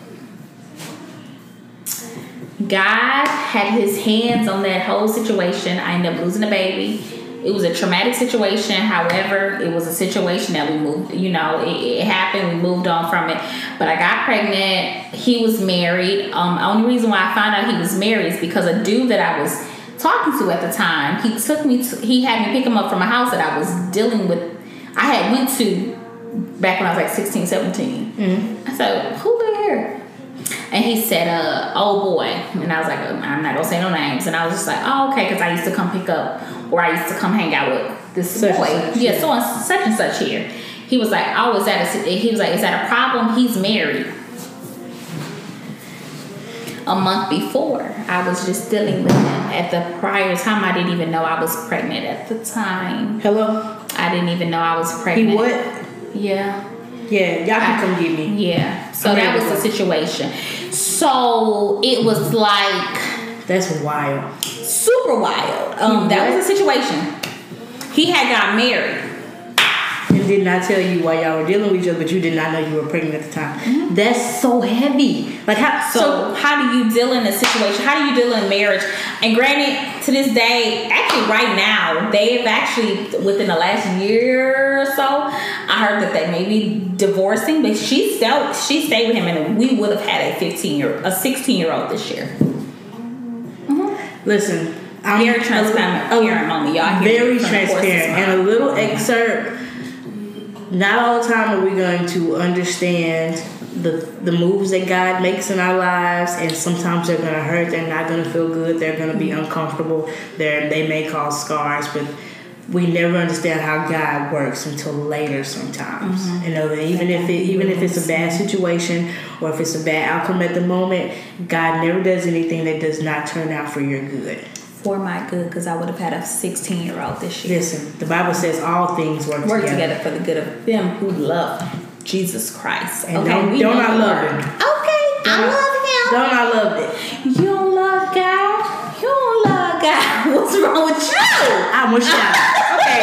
Speaker 2: God had his hands on that whole situation. I ended up losing a baby. It was a traumatic situation. However, it was a situation that we moved, it happened. We moved on from it. But I got pregnant. He was married. Only reason why I found out he was married is because a dude that I was talking to at the time, he had me pick him up from a house that I was dealing with. I had went to back when I was like 16, 17. Mm-hmm. I said, who live here? And he said, oh boy. And I was like, I'm not going to say no names. And I was just like, oh, okay, because I used to come pick up, or I used to come hang out with this boy. Yeah, so on such and such here. He was like, oh, is that a problem? He's married. A month before, I was just dealing with him. At the prior time, I didn't even know I was pregnant at the time.
Speaker 1: Hello?
Speaker 2: I didn't even know I was pregnant.
Speaker 1: He what?
Speaker 2: Yeah.
Speaker 1: Yeah, y'all can come get me.
Speaker 2: Yeah. So that was the situation. So it was like...
Speaker 1: That's wild.
Speaker 2: Super wild. That was the situation. He had got married.
Speaker 1: And did not tell you why y'all were dealing with each other, but you did not know you were pregnant at the time. Mm-hmm. That's so heavy. Like how?
Speaker 2: So how do you deal in a situation? How do you deal in marriage? And granted, to this day, actually right now, they've actually within the last year or so, I heard that they may be divorcing, but she stayed with him, and we would have had a 16-year-old this year. Mm-hmm.
Speaker 1: Listen, I'm
Speaker 2: very transparent moment, y'all.
Speaker 1: Very transparent, and a little excerpt. Not all the time are we going to understand the moves that God makes in our lives, and sometimes they're going to hurt. They're not going to feel good. They're going to be uncomfortable. They may cause scars, but we never understand how God works until later. Sometimes, you know, that even if it's a bad situation or if it's a bad outcome at the moment, God never does anything that does not turn out for your good.
Speaker 2: For my good, because I would have had a 16-year-old this year.
Speaker 1: Listen, the Bible says all things work together
Speaker 2: for the good of them who love Jesus Christ.
Speaker 1: And okay, don't I love him?
Speaker 2: Okay, I love him.
Speaker 1: Don't I love it?
Speaker 2: You don't love God? You don't love God. What's wrong with you?
Speaker 1: I'm a shout. Okay.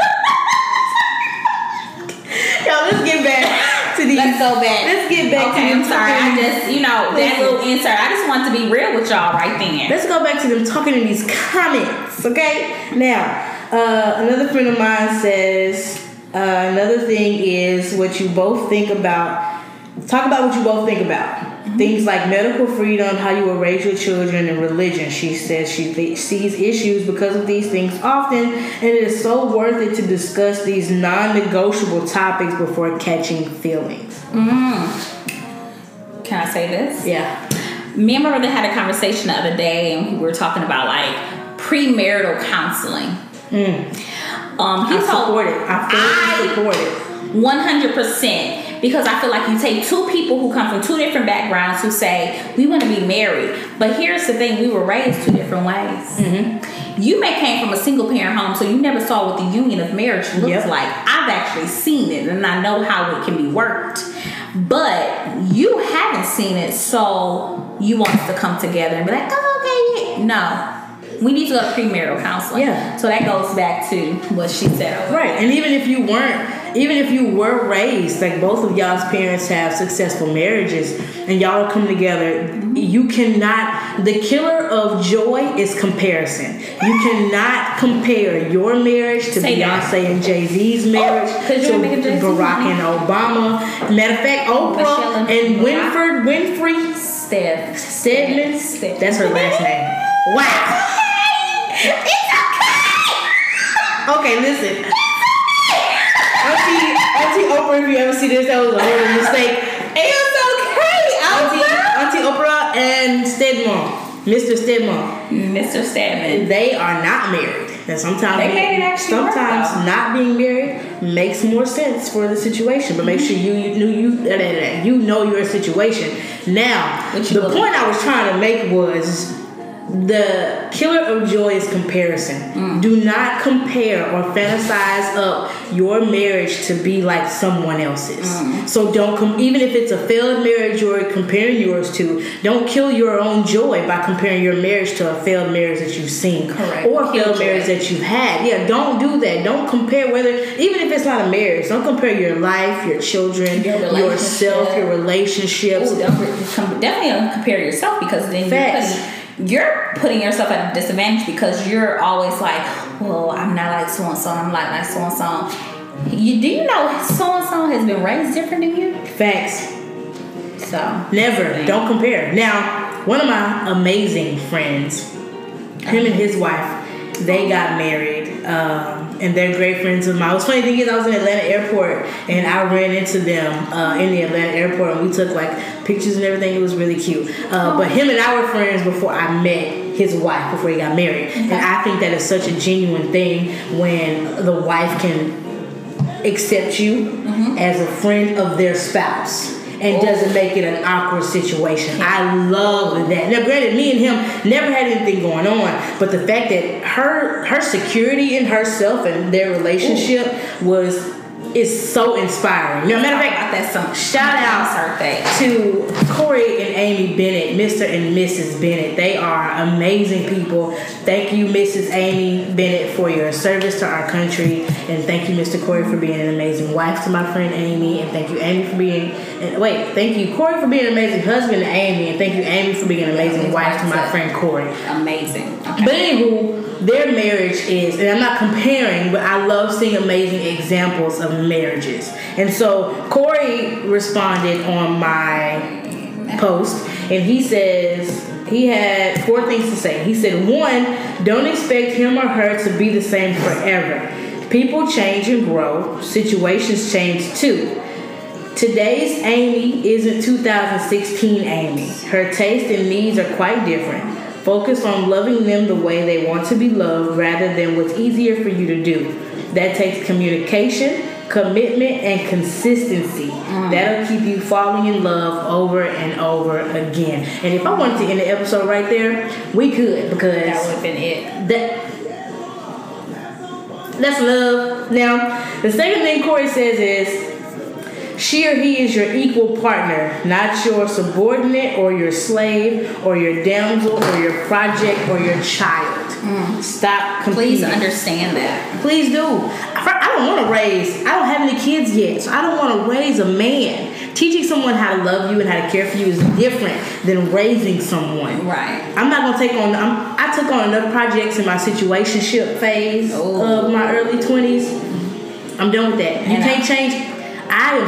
Speaker 1: Y'all, let's get back to these.
Speaker 2: Let's go back.
Speaker 1: Let's get back to
Speaker 2: them. I'm sorry. I just, that little insert. I just want to be real with y'all right then.
Speaker 1: Let's go back to them talking in these comments, okay? Now, another friend of mine says, another thing is what you both think about. Talk about what you both think about. Mm-hmm. Things like medical freedom, how you will raise your children, and religion. She says she sees issues because of these things often, and it is so worth it to discuss these non-negotiable topics before catching feelings.
Speaker 2: Mm. Can I say this?
Speaker 1: Yeah.
Speaker 2: Me and my brother had a conversation the other day, and we were talking about like premarital counseling.
Speaker 1: I support it. I support it.
Speaker 2: 100%. Because I feel like you take two people who come from two different backgrounds who say, we want to be married. But here's the thing, we were raised two different ways. Mm-hmm. You may came from a single parent home, so you never saw what the union of marriage looks like. I've actually seen it, and I know how it can be worked. But you haven't seen it, so you want us to come together and be like, oh, okay, no. We need to go to premarital counseling.
Speaker 1: Yeah.
Speaker 2: So that goes back to what she said.
Speaker 1: Right. And even if you were raised, like both of y'all's parents have successful marriages and y'all come together, you cannot, the killer of joy is comparison. You cannot compare your marriage to Beyonce and Jay-Z's marriage, to Barack and Obama. Matter of fact, Oprah and Winfrey Stedman. That's her last name. Wow. It's okay, listen. Auntie Oprah, if you ever see this, that was a horrible mistake.
Speaker 2: It's okay.
Speaker 1: Auntie Oprah and Mr. Stedman. They are not married. And sometimes not being married makes more sense for the situation. But make sure you know your situation. Now, the point I was trying to make was the killer of joy is comparison. Do not compare or fantasize up your marriage to be like someone else's. So don't even if it's a failed marriage you're comparing yours to, don't kill your own joy by comparing your marriage to a failed marriage that you've seen.
Speaker 2: Correct.
Speaker 1: Or a failed marriage that you've had. Yeah, don't do that. Don't compare even if it's not a marriage, don't compare your life, your children, yourself, your relationships.
Speaker 2: Definitely don't compare yourself, because then you're putting yourself at a disadvantage, because you're always like, well, I'm not like so-and-so, I'm like so-and-so. Do you know so-and-so has been raised different than you?
Speaker 1: Facts.
Speaker 2: So
Speaker 1: never. Don't compare. Now, one of my amazing friends, him and his wife, they got married, and they're great friends of mine. The funny thing is, I was in Atlanta airport, and I ran into them in the Atlanta airport, and we took like pictures and everything. It was really cute. But him and I were friends before I met his wife, before he got married. Okay. And I think that is such a genuine thing when the wife can accept you as a friend of their spouse. and doesn't make it an awkward situation. I love that. Now, granted, me and him never had anything going on, but the fact that her security in herself and their relationship is so inspiring. Now, matter of fact,
Speaker 2: that's some
Speaker 1: shout out to Corey and Amy Bennett, Mr. and Mrs. Bennett. They are amazing people. Thank you, Mrs. Amy Bennett, for your service to our country, and thank you, Mr. Corey, for being an amazing wife to my friend Amy, and thank you, Amy, for being thank you, Corey, for being an amazing husband to Amy, and thank you, Amy, for being an amazing wife to my friend Corey.
Speaker 2: Amazing. Okay.
Speaker 1: But anywho, their marriage is, and I'm not comparing, but I love seeing amazing examples of marriages. And so Corey responded on my post, and he says he had 4 things to say. He said, 1, don't expect him or her to be the same forever. People change and grow. Situations change too. Today's Amy isn't 2016 Amy. Her taste and needs are quite different. Focus on loving them the way they want to be loved rather than what's easier for you to do. That takes communication, commitment, and consistency. That'll keep you falling in love over and over again. And if I wanted to end the episode right there, we could, because
Speaker 2: that would have been it.
Speaker 1: That's love. Now, the second thing Corey says is, she or he is your equal partner, not your subordinate or your slave or your damsel or your project or your child. Stop competing.
Speaker 2: Please understand that.
Speaker 1: Please do. I don't have any kids yet, so I don't want to raise a man. Teaching someone how to love you and how to care for you is different than raising someone.
Speaker 2: Right.
Speaker 1: I'm not going to take on, I took on enough projects in my situationship phase of my early 20s. I'm done with that. You can't change. I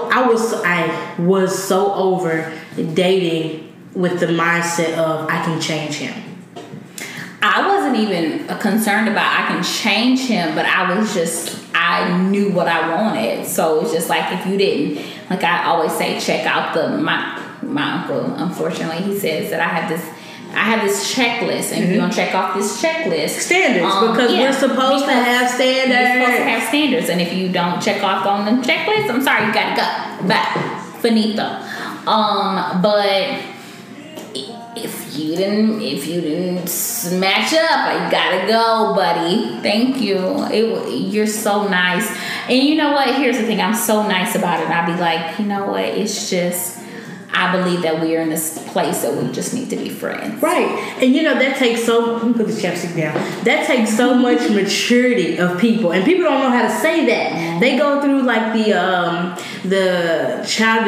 Speaker 1: was so over dating with the mindset of I can change him.
Speaker 2: I wasn't even concerned about I can change him, but I knew what I wanted. So it's just like, if you didn't, like I always say, check out my uncle, unfortunately, he says that I have this checklist, and if you don't check off this checklist,
Speaker 1: standards, because we're supposed to have standards.
Speaker 2: We're supposed to have standards, and if you don't check off on the checklist, I'm sorry, you gotta go. Bye. Finito. But if you didn't match up, you gotta go, buddy. Thank you. You're so nice, and you know what? Here's the thing. I'm so nice about it. I'll be like, you know what? It's just, I believe that we are in this place that we just need to be friends. Right. And that takes let me put the chapstick down. That takes so much maturity of people. And people don't know how to say that. They go through like the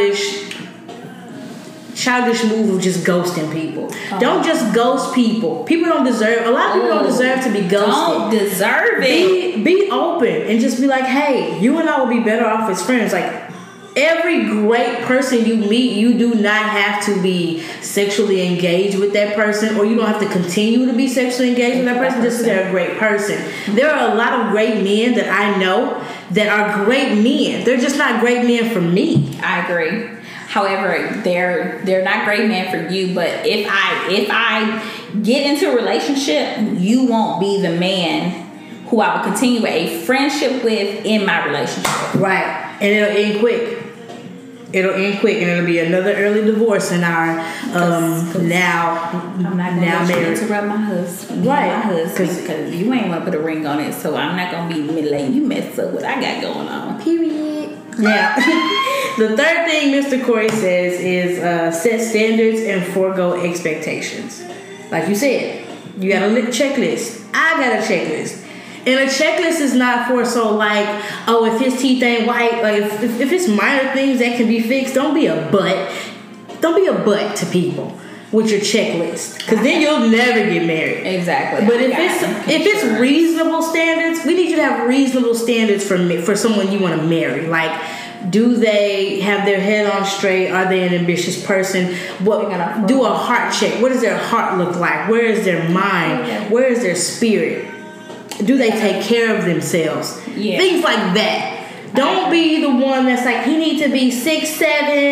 Speaker 2: childish move of just ghosting people. Don't just ghost people. A lot of people don't deserve to be ghosted. Don't deserve it.
Speaker 1: Be open and just be like, hey, you and I will be better off as friends. Like, every great person you meet, you do not have to be sexually engaged with that person, or you don't have to continue to be sexually engaged with that person just because they're a great person. There are a lot of great men that I know that are great men. They're just not great men for me.
Speaker 2: I agree. However, they're not great men for you. But if I get into a relationship, you won't be the man who I will continue a friendship with in my relationship.
Speaker 1: Right. And it'll end quick. And it'll be another early divorce in our now married.
Speaker 2: Interrupt my husband,
Speaker 1: right?
Speaker 2: Because you ain't want to put a ring on it, so I'm not gonna be letting you mess up what I got going on.
Speaker 1: Period. Now, the third thing Mr. Corey says is set standards and forego expectations. Like you said, you got a checklist. I got a checklist. And a checklist is not for if his teeth ain't white, like if it's minor things that can be fixed, don't be a butt. Don't be a butt to people with your checklist, because then you'll never get married.
Speaker 2: Exactly.
Speaker 1: But if it's reasonable standards, we need you to have reasonable standards for someone you want to marry. Like, do they have their head on straight? Are they an ambitious person? Do a heart check. What does their heart look like? Where is their mind? Where is their spirit? Do they take care of themselves? Yeah. Things like that. Don't be the one that's like, he needs to be 6'7",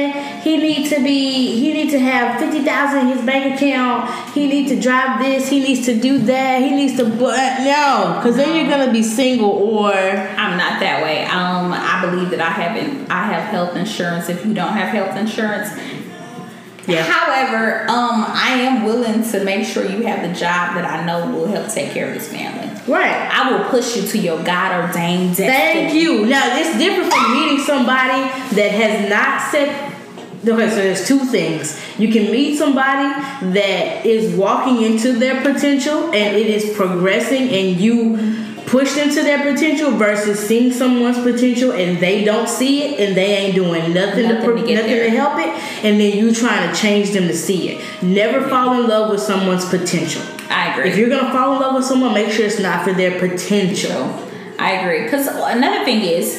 Speaker 1: he need to have 50,000 in his bank account. He need to drive this. He needs to do that. He needs to no, because then you're gonna be single. Or
Speaker 2: I'm not that way. I believe that I have health insurance. If you don't have health insurance. Yeah. However, I am willing to make sure you have the job that I know will help take care of this family.
Speaker 1: Right.
Speaker 2: I will push you to your God ordained destiny.
Speaker 1: Thank you. Now, it's different from meeting somebody that has not set. Okay, so there's two things. You can meet somebody that is walking into their potential and it is progressing, and you push them to their potential, versus seeing someone's potential and they don't see it and they ain't doing nothing to help it, and then you trying to change them to see it. Never fall in love with someone's potential.
Speaker 2: I agree.
Speaker 1: If you're gonna fall in love with someone, make sure it's not for their potential.
Speaker 2: I agree. Because another thing is,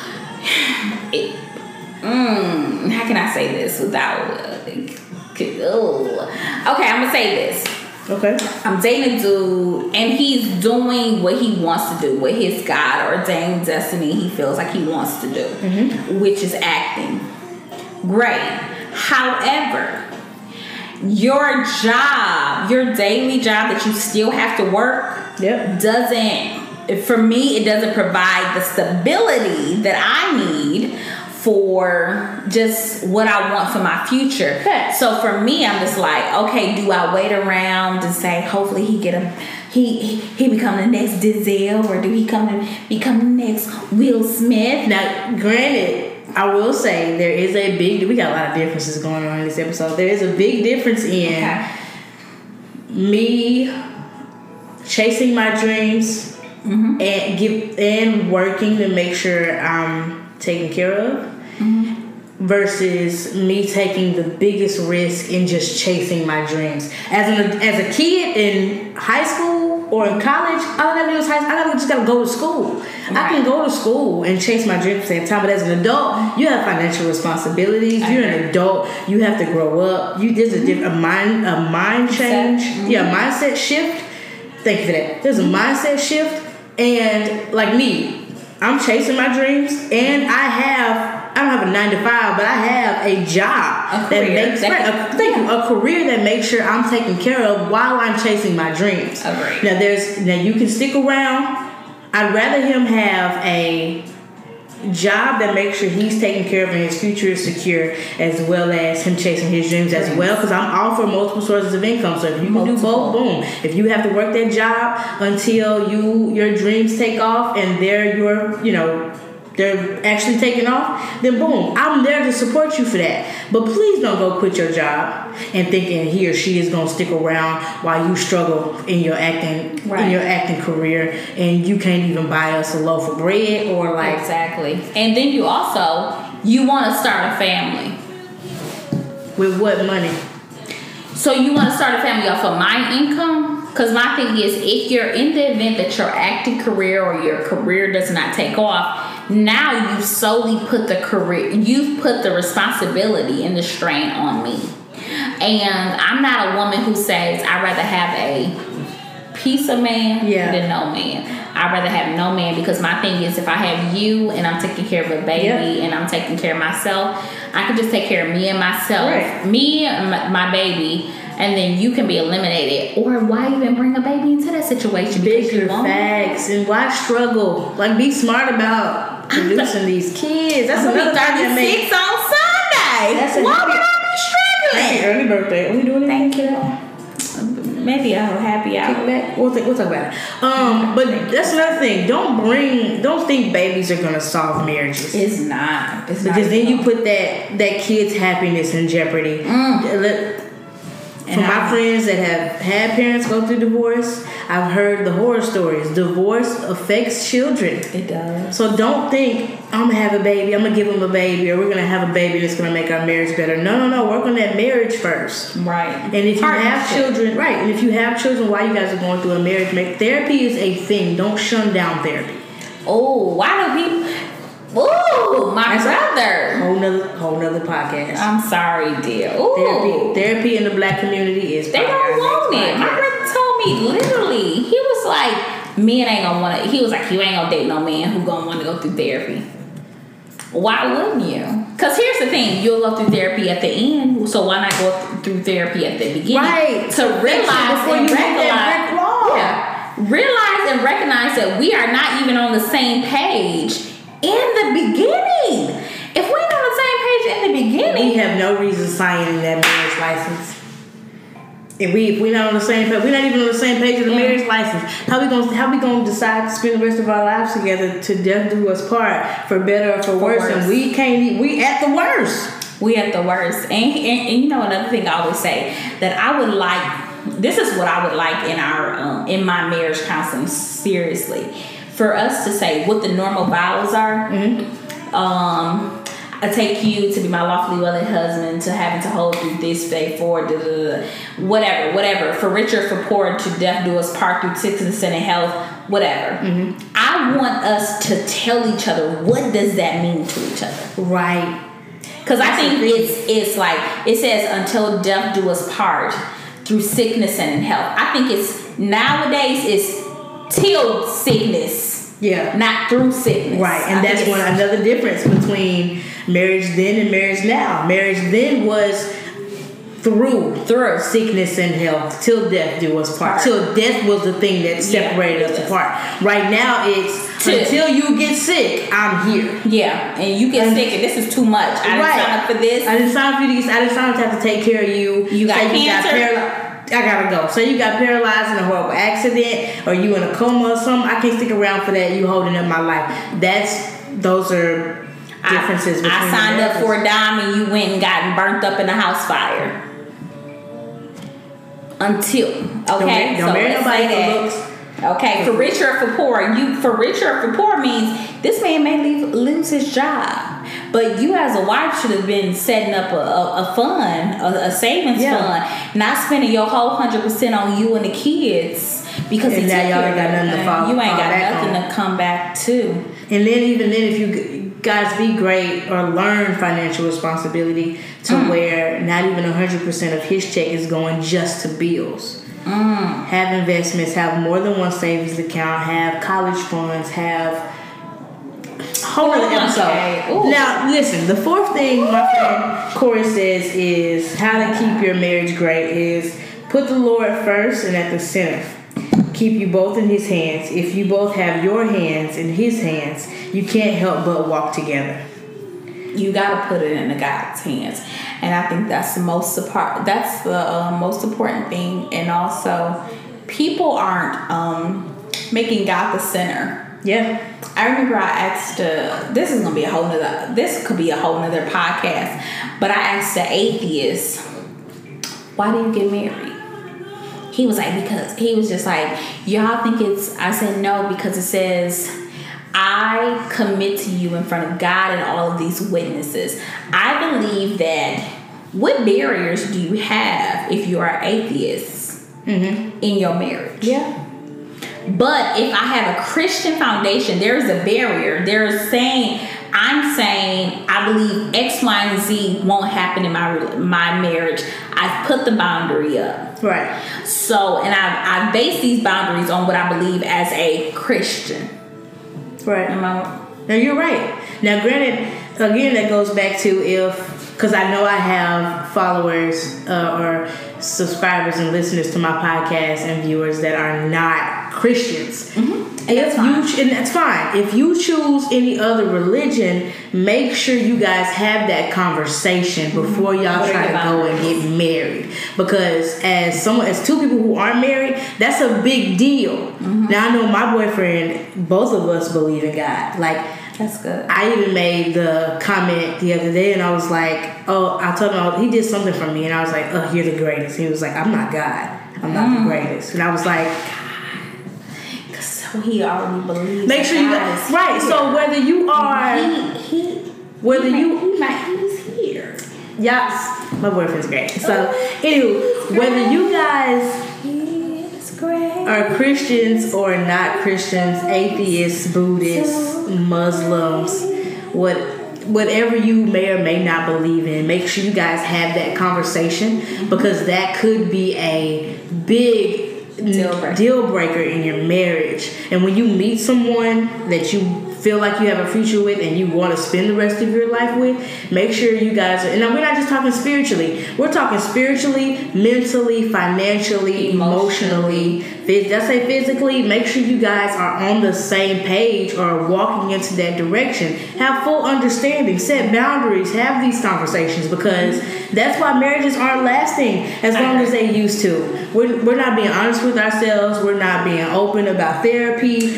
Speaker 2: how can I say this without? Okay, I'm gonna say this.
Speaker 1: Okay.
Speaker 2: I'm dating a dude, and he's doing what he wants to do, what his God ordained destiny he feels like he wants to do, which is acting. Great. However, your job, your daily job that you still have to work, doesn't, for me, it doesn't provide the stability that I need for just what I want for my future. So for me, I'm just like, okay, do I wait around and say, hopefully he become the next Denzel, or do he become the next Will Smith?
Speaker 1: Now, granted, I will say we got a lot of differences going on in this episode. There is a big difference in me chasing my dreams and working to make sure I'm taken care of, versus me taking the biggest risk in just chasing my dreams. As a kid in high school or in college, all I gotta do is I just gotta go to school. Right. I can go to school and chase my dreams at the same time. But as an adult, you have financial responsibilities. You're an adult. You have to grow up. There's a mind change. Mindset shift. Thank you for that. There's a mindset shift, and like me, I'm chasing my dreams, and I don't have a 9 to 5, but I have a job a career that makes sure I'm taken care of while I'm chasing my dreams. Now you can stick around. I'd rather him have a job that makes sure he's taken care of and his future is secure, as well as him chasing his dreams as well, because I'm all for multiple sources of income. So if you can do both, boom. If you have to work that job until your dreams take off and they're actually taking off, then boom, I'm there to support you for that. But please don't go quit your job and thinking he or she is going to stick around while you struggle in your acting career, and you can't even buy us a loaf of bread or like
Speaker 2: exactly. And then you want to start a family
Speaker 1: with what money?
Speaker 2: So you want to start a family off of my income? Because my thing is, if you're in the event that your acting career or your career does not take off, now you've solely put the responsibility and the strain on me. And I'm not a woman who says I'd rather have a piece of man than no man. I'd rather have no man, because my thing is, if I have you and I'm taking care of a baby and I'm taking care of myself, I can just take care of me and myself, me and my baby, and then you can be eliminated. Or why even bring a baby into that situation?
Speaker 1: Bigger facts. And why struggle? Like, be smart about producing these kids. That's another thing that makes
Speaker 2: 36 on Sunday. Why would I be struggling?
Speaker 1: Early birthday. Are we doing anything?
Speaker 2: Thank you. Maybe a happy hour.
Speaker 1: We'll talk about it. But that's another thing. Don't think babies are gonna solve marriages.
Speaker 2: It's not.
Speaker 1: Because then you put that kid's happiness in jeopardy. For my friends that have had parents go through divorce, I've heard the horror stories. Divorce affects children.
Speaker 2: It does.
Speaker 1: So don't think, I'm going to have a baby, I'm going to give them a baby, or we're going to have a baby that's going to make our marriage better. No. Work on that marriage first.
Speaker 2: Right.
Speaker 1: And if you have children, and if you have children while you guys are going through a marriage, therapy is a thing. Don't shun down therapy.
Speaker 2: Oh, why do people... Ooh, my brother.
Speaker 1: Whole nother podcast.
Speaker 2: I'm sorry, dear. Ooh.
Speaker 1: Therapy in the black community is...
Speaker 2: They don't want it. My brother told me, literally, he was like, men ain't gonna want to... He was like, you ain't gonna date no man who gonna want to go through therapy. Why wouldn't you? Because here's the thing, you'll go through therapy at the end, so why not go through therapy at the beginning?
Speaker 1: Right.
Speaker 2: To realize
Speaker 1: before
Speaker 2: and
Speaker 1: you hit that brick wall.
Speaker 2: yeah, realize and recognize that we are not even on the same page in the beginning. If we're not on the same page in the beginning,
Speaker 1: we have no reason signing that marriage license. If we're not on the same page, we're not even on the same page of the marriage license. How we gonna decide to spend the rest of our lives together to death do us part, for better or for worse? And we can't. We at the worst.
Speaker 2: We at the worst. And you know another thing I always say that I would like. This is what I would like in our in my marriage counseling. Seriously, for us to say what the normal vows are. I take you to be my lawfully wedded husband, to having to hold through this day forward, whatever. For richer, for poor, to death do us part, through sickness and health, whatever. I want us to tell each other, what does that mean to each other?
Speaker 1: Right.
Speaker 2: Because I think it's like, it says, until death do us part, through sickness and in health. I think it's, nowadays, it's till sickness.
Speaker 1: Yeah.
Speaker 2: Not through sickness.
Speaker 1: Right. And that's another difference between marriage then and marriage now. Marriage then was through sickness and health, till death do us part. Till death was the thing that separated us apart. Right now it's until you get sick, I'm here.
Speaker 2: Yeah, and you get sick and this is too much. I didn't sign up for this.
Speaker 1: I didn't sign up for this. I didn't sign up to have to take care of you.
Speaker 2: You got cancer.
Speaker 1: I gotta go. So you got paralyzed in a horrible accident, or you in a coma or something. I can't stick around for that. You holding up my life. Those are differences.
Speaker 2: I signed up for a dime and you went and got burnt up in a house fire. Until don't marry nobody for looks. Okay, for richer or for poor. For richer or for poor means this man may lose his job, but you as a wife should have been setting up a fund, a savings fund, not spending your whole 100% on you and the kids because
Speaker 1: and now y'all ain't got nothing to fall.
Speaker 2: You ain't got nothing to come back to.
Speaker 1: And then even then, if you guys be great or learn financial responsibility to where not even 100% of his check is going just to bills. Have investments, have more than one savings account, have college funds, have whole other episode. Now, listen, the fourth thing my friend Corey says is how to keep your marriage great is put the Lord first and at the center. Keep you both in his hands. If you both have your hands in his hands, you can't help but walk together.
Speaker 2: You gotta put it in the God's hands, and I think that's the most most important thing. And also, people aren't making God the center.
Speaker 1: Yeah,
Speaker 2: I remember I asked. This could be a whole nother podcast. But I asked the atheist, "Why do you get married?" He was like, because he was just like, y'all think it's. I said no, because it says, I commit to you in front of God and all of these witnesses. I believe that what barriers do you have if you are atheists in your marriage?
Speaker 1: Yeah.
Speaker 2: But if I have a Christian foundation, there's a barrier. I'm saying I believe X, Y, and Z won't happen in my marriage. I've put the boundary up.
Speaker 1: Right.
Speaker 2: So, and I base these boundaries on what I believe as a Christian.
Speaker 1: Right. Now you're right. Now, granted, again, that goes back to because I know I have followers or subscribers and listeners to my podcast and viewers that are not Christians. And that's fine. If you choose any other religion, make sure you guys have that conversation before y'all try to go and get married. Because as two people who aren't married, that's a big deal. Now I know my boyfriend, both of us believe in God.
Speaker 2: That's good.
Speaker 1: I even made the comment the other day, and I was like, I told him he did something for me, and I was like, you're the greatest. He was like, I'm not God. I'm not the greatest. And I was like,
Speaker 2: so he already believes.
Speaker 1: Make sure you got right. So whether you are,
Speaker 2: he's here.
Speaker 1: Yes, my boyfriend's great. So anywho, whether you guys are Christians or not Christians, atheists, Buddhists, Muslims, whatever you may or may not believe in, make sure you guys have that conversation because that could be a big deal breaker in your marriage. And when you meet someone that you feel like you have a future with and you want to spend the rest of your life with, make sure you guys are, and we're not just talking spiritually, we're talking spiritually, mentally, financially, emotionally. Did I say physically? Make sure you guys are on the same page or walking into that direction. Have full understanding, set boundaries, have these conversations, because that's why marriages aren't lasting as long as they used to. We're not being honest with ourselves. We're not being open about therapy.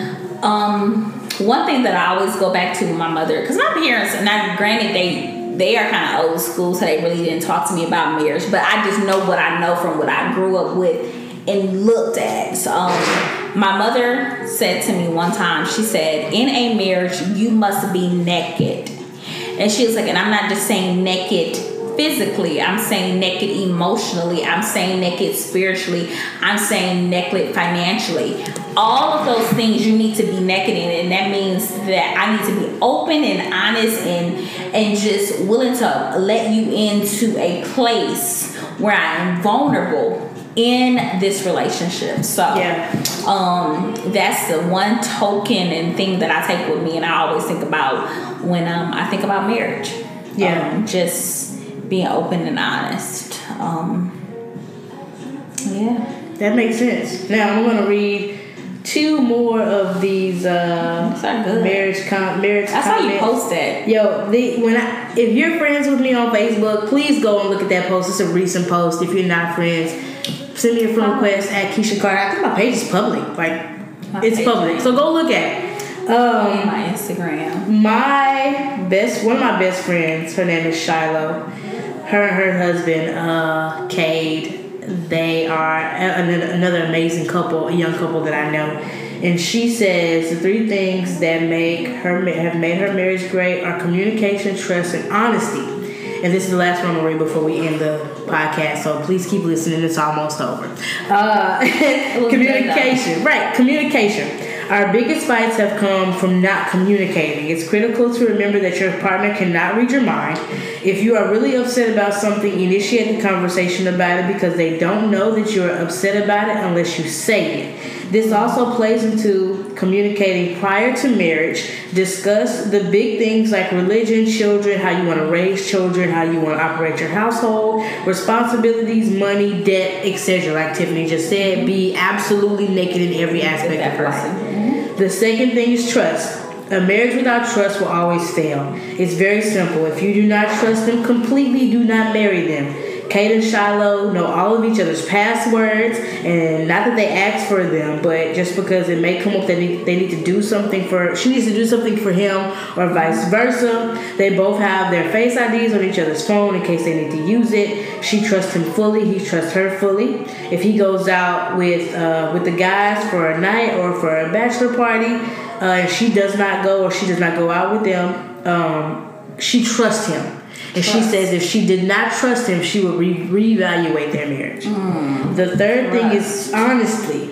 Speaker 2: One thing that I always go back to with my mother, because my parents, and granted they are kind of old school, so they really didn't talk to me about marriage, but I just know what I know from what I grew up with and looked at. So my mother said to me one time, she said, in a marriage you must be naked. And she was like, and I'm not just saying naked physically, I'm saying naked emotionally, I'm saying naked spiritually, I'm saying naked financially. All of those things you need to be naked in, and that means that I need to be open and honest and just willing to let you into a place where I am vulnerable in this relationship. So that's the one token and thing that I take with me, and I always think about when I think about marriage. Just being open and honest.
Speaker 1: That makes sense. Now I'm going to read 2 more of these marriage comments.
Speaker 2: That's how you post that.
Speaker 1: Yo, if you're friends with me on Facebook, please go and look at that post. It's a recent post. If you're not friends, send me a friend request at Keisha Carter. I think my page is public. It's public. So go look at it.
Speaker 2: My Instagram.
Speaker 1: One of my best friends, her name is Shiloh. Her and her husband, Cade, they are another amazing couple, a young couple that I know. And she says the 3 things that have made her marriage great are communication, trust, and honesty. And this is the last one I'm going to read before we end the podcast, so please keep listening. It's almost over. Communication. Right, communication. Our biggest fights have come from not communicating. It's critical to remember that your partner cannot read your mind. If you are really upset about something, initiate the conversation about it, because they don't know that you're upset about it unless you say it. This also plays into communicating prior to marriage. Discuss the big things like religion, children, how you want to raise children, how you want to operate your household, responsibilities, money, debt, etc. Like Tiffany just said, be absolutely naked in every aspect of life. The second thing is trust. A marriage without trust will always fail. It's very simple. If you do not trust them completely, do not marry them. Kate and Shiloh know all of each other's passwords, and not that they ask for them, but just because it may come up that they need to do something she needs to do something for him, or vice versa. They both have their face IDs on each other's phone in case they need to use it. She trusts him fully. He trusts her fully. If he goes out with the guys for a night or for a bachelor party, and she does not go out with them, she trusts him. And she says if she did not trust him, she would reevaluate their marriage. The third thing is honesty.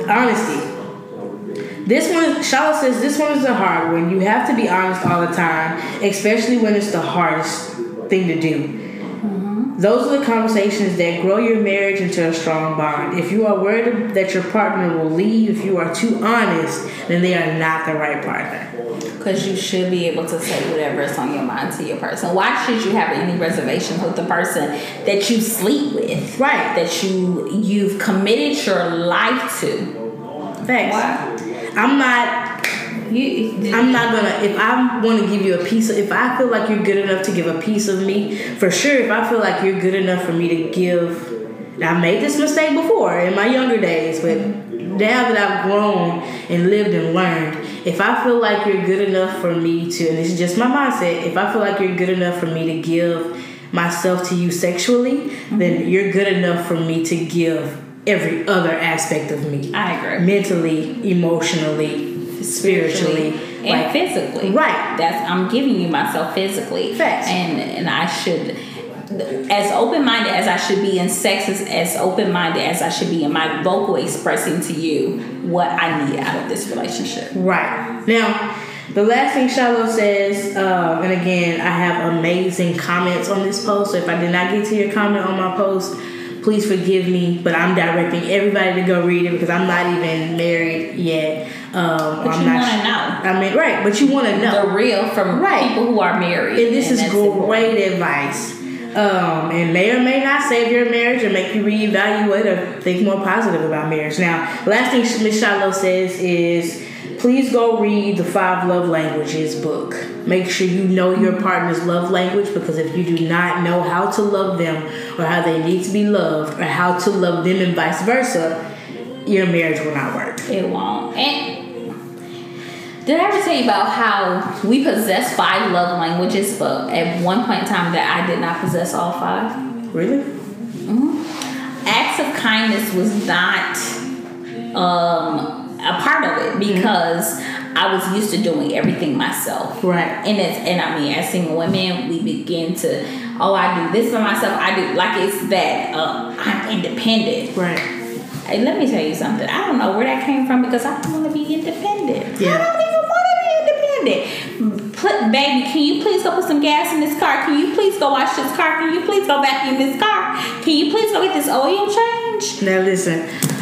Speaker 1: Shiloh says this one is a hard one. You have to be honest all the time, especially when it's the hardest thing to do. Those are the conversations that grow your marriage into a strong bond. If you are worried that your partner will leave, if you are too honest, then they are not the right partner.
Speaker 2: Because you should be able to say whatever is on your mind to your person. Why should you have any reservations with the person that you sleep with?
Speaker 1: Right.
Speaker 2: That you've committed your life to.
Speaker 1: Thanks. Why? I'm not gonna, if I want to give you if I feel like you're good enough to give a piece of me, for sure, if I feel like you're good enough for me to give, I made this mistake before in my younger days, but now that I've grown and lived and learned, if I feel like you're good enough for me to, and this is just my mindset, if I feel like you're good enough for me to give myself to you sexually, then you're good enough for me to give every other aspect of me.
Speaker 2: I agree.
Speaker 1: Mentally, emotionally, spiritually,
Speaker 2: and physically.
Speaker 1: Right.
Speaker 2: I'm giving you myself physically.
Speaker 1: Facts.
Speaker 2: And I should, as open-minded as I should be in sex, as open-minded as I should be in my vocal expressing to you what I need out of this relationship.
Speaker 1: Right. Now, the last thing Shiloh says, and again, I have amazing comments on this post, so if I did not get to your comment on my post, please forgive me, but I'm directing everybody to go read it because I'm not even married yet.
Speaker 2: But you want to know.
Speaker 1: I mean, right? But you want to know
Speaker 2: the real from people who are married.
Speaker 1: And this is great advice. And may or may not save your marriage or make you reevaluate or think more positive about marriage. Now, last thing Miss Shiloh says is, please go read the 5 Love Languages book. Make sure you know your partner's love language, because if you do not know how to love them or how they need to be loved or how to love them and vice versa, your marriage will not work.
Speaker 2: It won't. And did I ever tell you about how we possess 5 love languages, but at one point in time that I did not possess all 5?
Speaker 1: Really?
Speaker 2: Mm-hmm. Acts of kindness was not a part of it, because I was used to doing everything myself.
Speaker 1: Right.
Speaker 2: And I mean, as single women, we begin to, I do this for myself. I do, like, it's that I'm independent.
Speaker 1: Right.
Speaker 2: Hey, let me tell you something. I don't know where that came from, because I don't want to be independent.
Speaker 1: Yeah.
Speaker 2: I don't even want to be independent. Baby, can you please go put some gas in this car? Can you please go wash this car? Can you please go vacuum this car? Can you please go get this oil change?
Speaker 1: Now listen,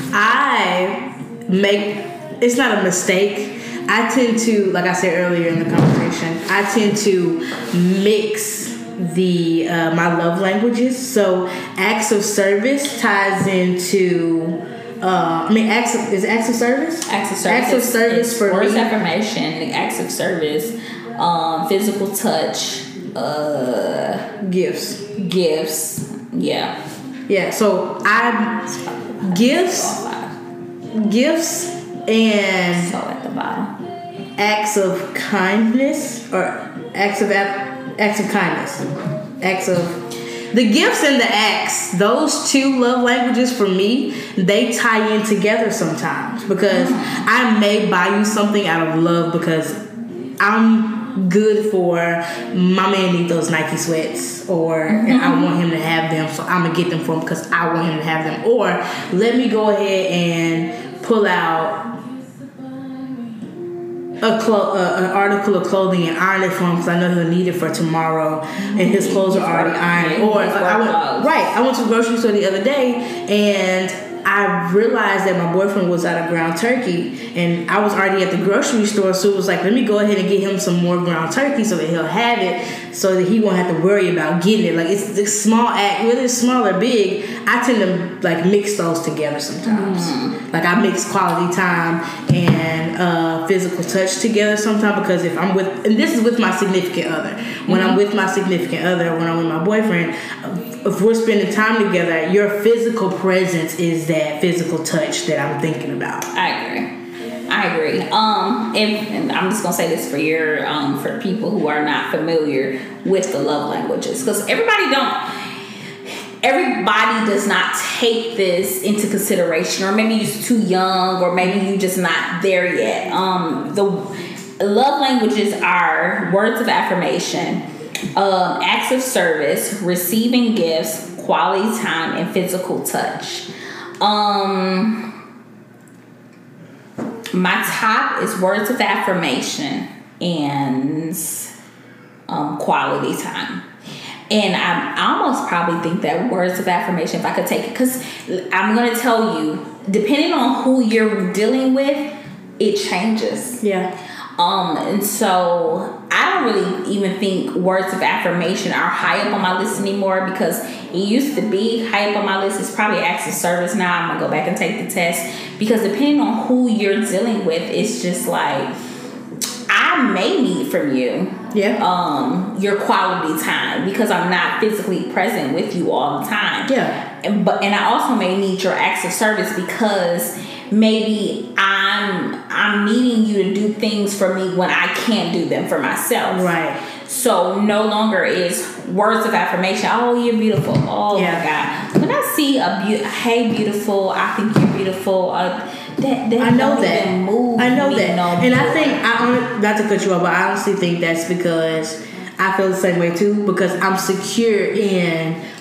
Speaker 1: it's not a mistake. I tend to, like I said earlier in the conversation, I tend to mix my love languages. So acts of service ties into acts of service?
Speaker 2: Acts of service.
Speaker 1: Acts of service for
Speaker 2: words
Speaker 1: me.
Speaker 2: affirmation, acts of service, physical touch, gifts.
Speaker 1: Yeah. So gifts and
Speaker 2: so at the bottom.
Speaker 1: Acts of kindness or acts of kindness. The gifts and the acts, those 2 love languages for me, they tie in together sometimes, because I may buy you something out of love because I'm good for, my man need those Nike sweats, or and I want him to have them, so I'm gonna get them for him because I want him to have them. Or let me go ahead and pull out an article of clothing and iron it for him because I know he'll need it for tomorrow, and his clothes are already ironed. Or I went to the grocery store the other day, and I realized that my boyfriend was out of ground turkey, and I was already at the grocery store, so it was like, let me go ahead and get him some more ground turkey so that he'll have it, so that he won't have to worry about getting it. Like, it's this small act, whether it's small or big, I tend to like mix those together sometimes. Like, I mix quality time and physical touch together sometimes, because if I'm with, and this is with my significant other, when I'm with my significant other, when I'm with my boyfriend, if we're spending time together, your physical presence is that physical touch that I'm thinking about.
Speaker 2: I agree. And I'm just gonna say this for for people who are not familiar with the love languages, because everybody does not take this into consideration, or maybe you're too young, or maybe you're just not there yet. The love languages are words of affirmation, acts of service, receiving gifts, quality time, and physical touch. My top is words of affirmation and quality time. And I almost probably think that words of affirmation, if I could take it, because I'm going to tell you, depending on who you're dealing with, it changes.
Speaker 1: Yeah.
Speaker 2: And so I don't really even think words of affirmation are high up on my list anymore, because it used to be high up on my list. It's probably acts of service now. I'm going to go back and take the test, because depending on who you're dealing with, it's just like, I may need from you your quality time, because I'm not physically present with you all the time.
Speaker 1: Yeah.
Speaker 2: And I also may need your acts of service, because maybe I'm needing you to do things for me when I can't do them for myself.
Speaker 1: Right.
Speaker 2: So no longer is words of affirmation, oh, you're beautiful. Oh, my God. When I see hey, beautiful, I think you're beautiful, I know that.
Speaker 1: And I think, not to cut you off, but I honestly think that's because I feel the same way too, because I'm secure in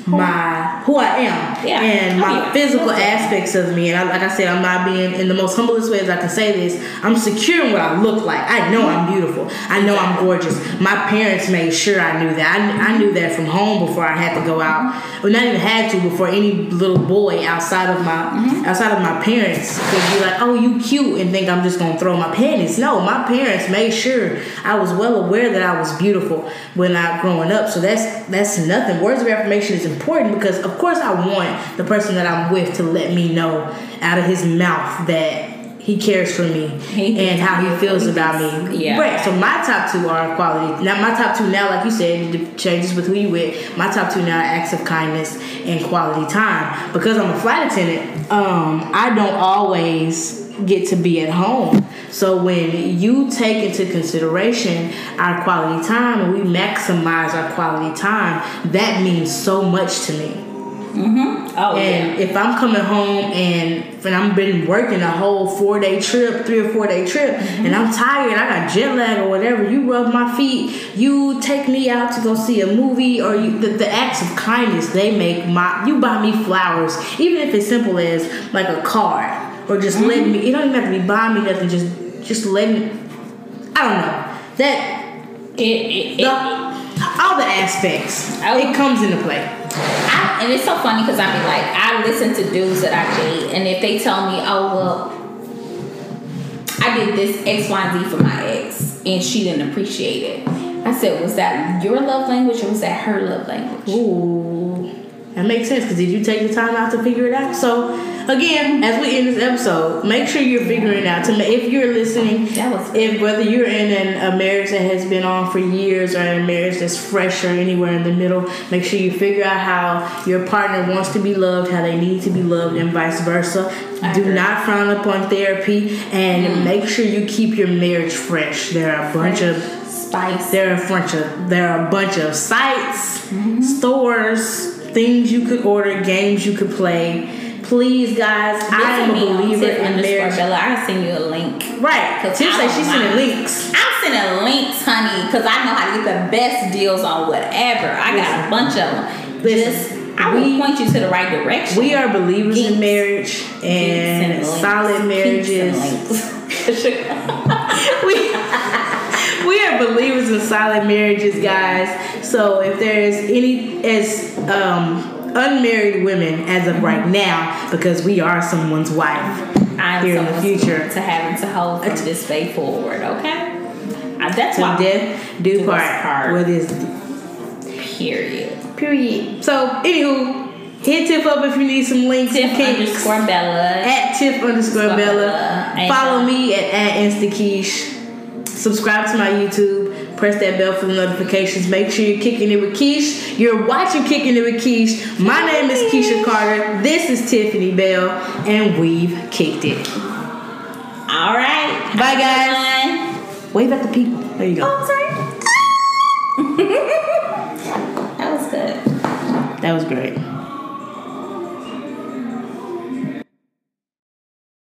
Speaker 1: who I am and my physical aspects of me. And like I said, I'm not being in the most humblest ways I can say this. I'm secure in what I look like. I know I'm beautiful. I know I'm gorgeous. My parents made sure I knew that. I knew that from home before I had to go out. Well, not even had to, before any little boy outside of my parents could be like, oh, you cute, and think I'm just gonna throw my panties. No, my parents made sure I was well aware that I was beautiful when I growing up. So that's nothing. Words of affirmation is important because of course I want the person that I'm with to let me know out of his mouth that he cares for me and how he feels about me.
Speaker 2: Yeah.
Speaker 1: Right. So my top two are quality. Now my top two now, like you said, it changes with who you with. My top two now are acts of kindness and quality time. Because I'm a flight attendant, I don't always get to be at home. So when you take into consideration our quality time and we maximize our quality time, that means so much to me. If I'm coming home and I've been working a whole 3 or 4 day trip, and I'm tired, I got jet lag or whatever, you rub my feet, you take me out to go see a movie, or the acts of kindness, they make you buy me flowers, even if it's simple as like a card, or just letting me, you don't even have to be buying me nothing, just letting, I don't know, that all the aspects, it comes into play.
Speaker 2: And it's so funny because I listen to dudes that I date, and if they tell me, oh well, I did this X, Y, and Z for my ex, and she didn't appreciate it. I said, was that your love language or was that her love language?
Speaker 1: Ooh, that makes sense, because did you take the time out to figure it out? So again, as we end this episode, make sure you're figuring out if you're listening, whether you're in a marriage that has been on for years or in a marriage that's fresh or anywhere in the middle, make sure you figure out how your partner wants to be loved, how they need to be loved, and vice versa. Do not frown upon therapy, and make sure you keep your marriage fresh. There are a bunch of spice. There are a bunch of sites, stores, things you could order, games you could play. Please, guys, I am a believer in marriage.
Speaker 2: Bella, I send you a link.
Speaker 1: Right. Tiff said she's sending links.
Speaker 2: I'm sending links, honey, because I know how to get the best deals on whatever. I got a bunch of them. I will point you to the right direction.
Speaker 1: We are believers in marriage and solid marriages. We are believers in solid marriages, guys. So if there is any unmarried women as of right now, because we are someone's wife here in the future,
Speaker 2: to having to hold from this day forward, okay? That's why
Speaker 1: death do part. What is
Speaker 2: period.
Speaker 1: So anywho, hit Tiff up if you need some links.
Speaker 2: Tiff_Bella
Speaker 1: at Tiff_Bella. Follow me at InstaKeish. Subscribe to my YouTube. Press that bell for the notifications. Make sure you're kicking it with Keish. You're watching Kicking It with Keish. My name is Keisha Carter. This is Tiffany Bell, and we've kicked it.
Speaker 2: All right.
Speaker 1: Bye, guys. Wave at the people. There you go.
Speaker 2: Oh, sorry. That was good.
Speaker 1: That was great.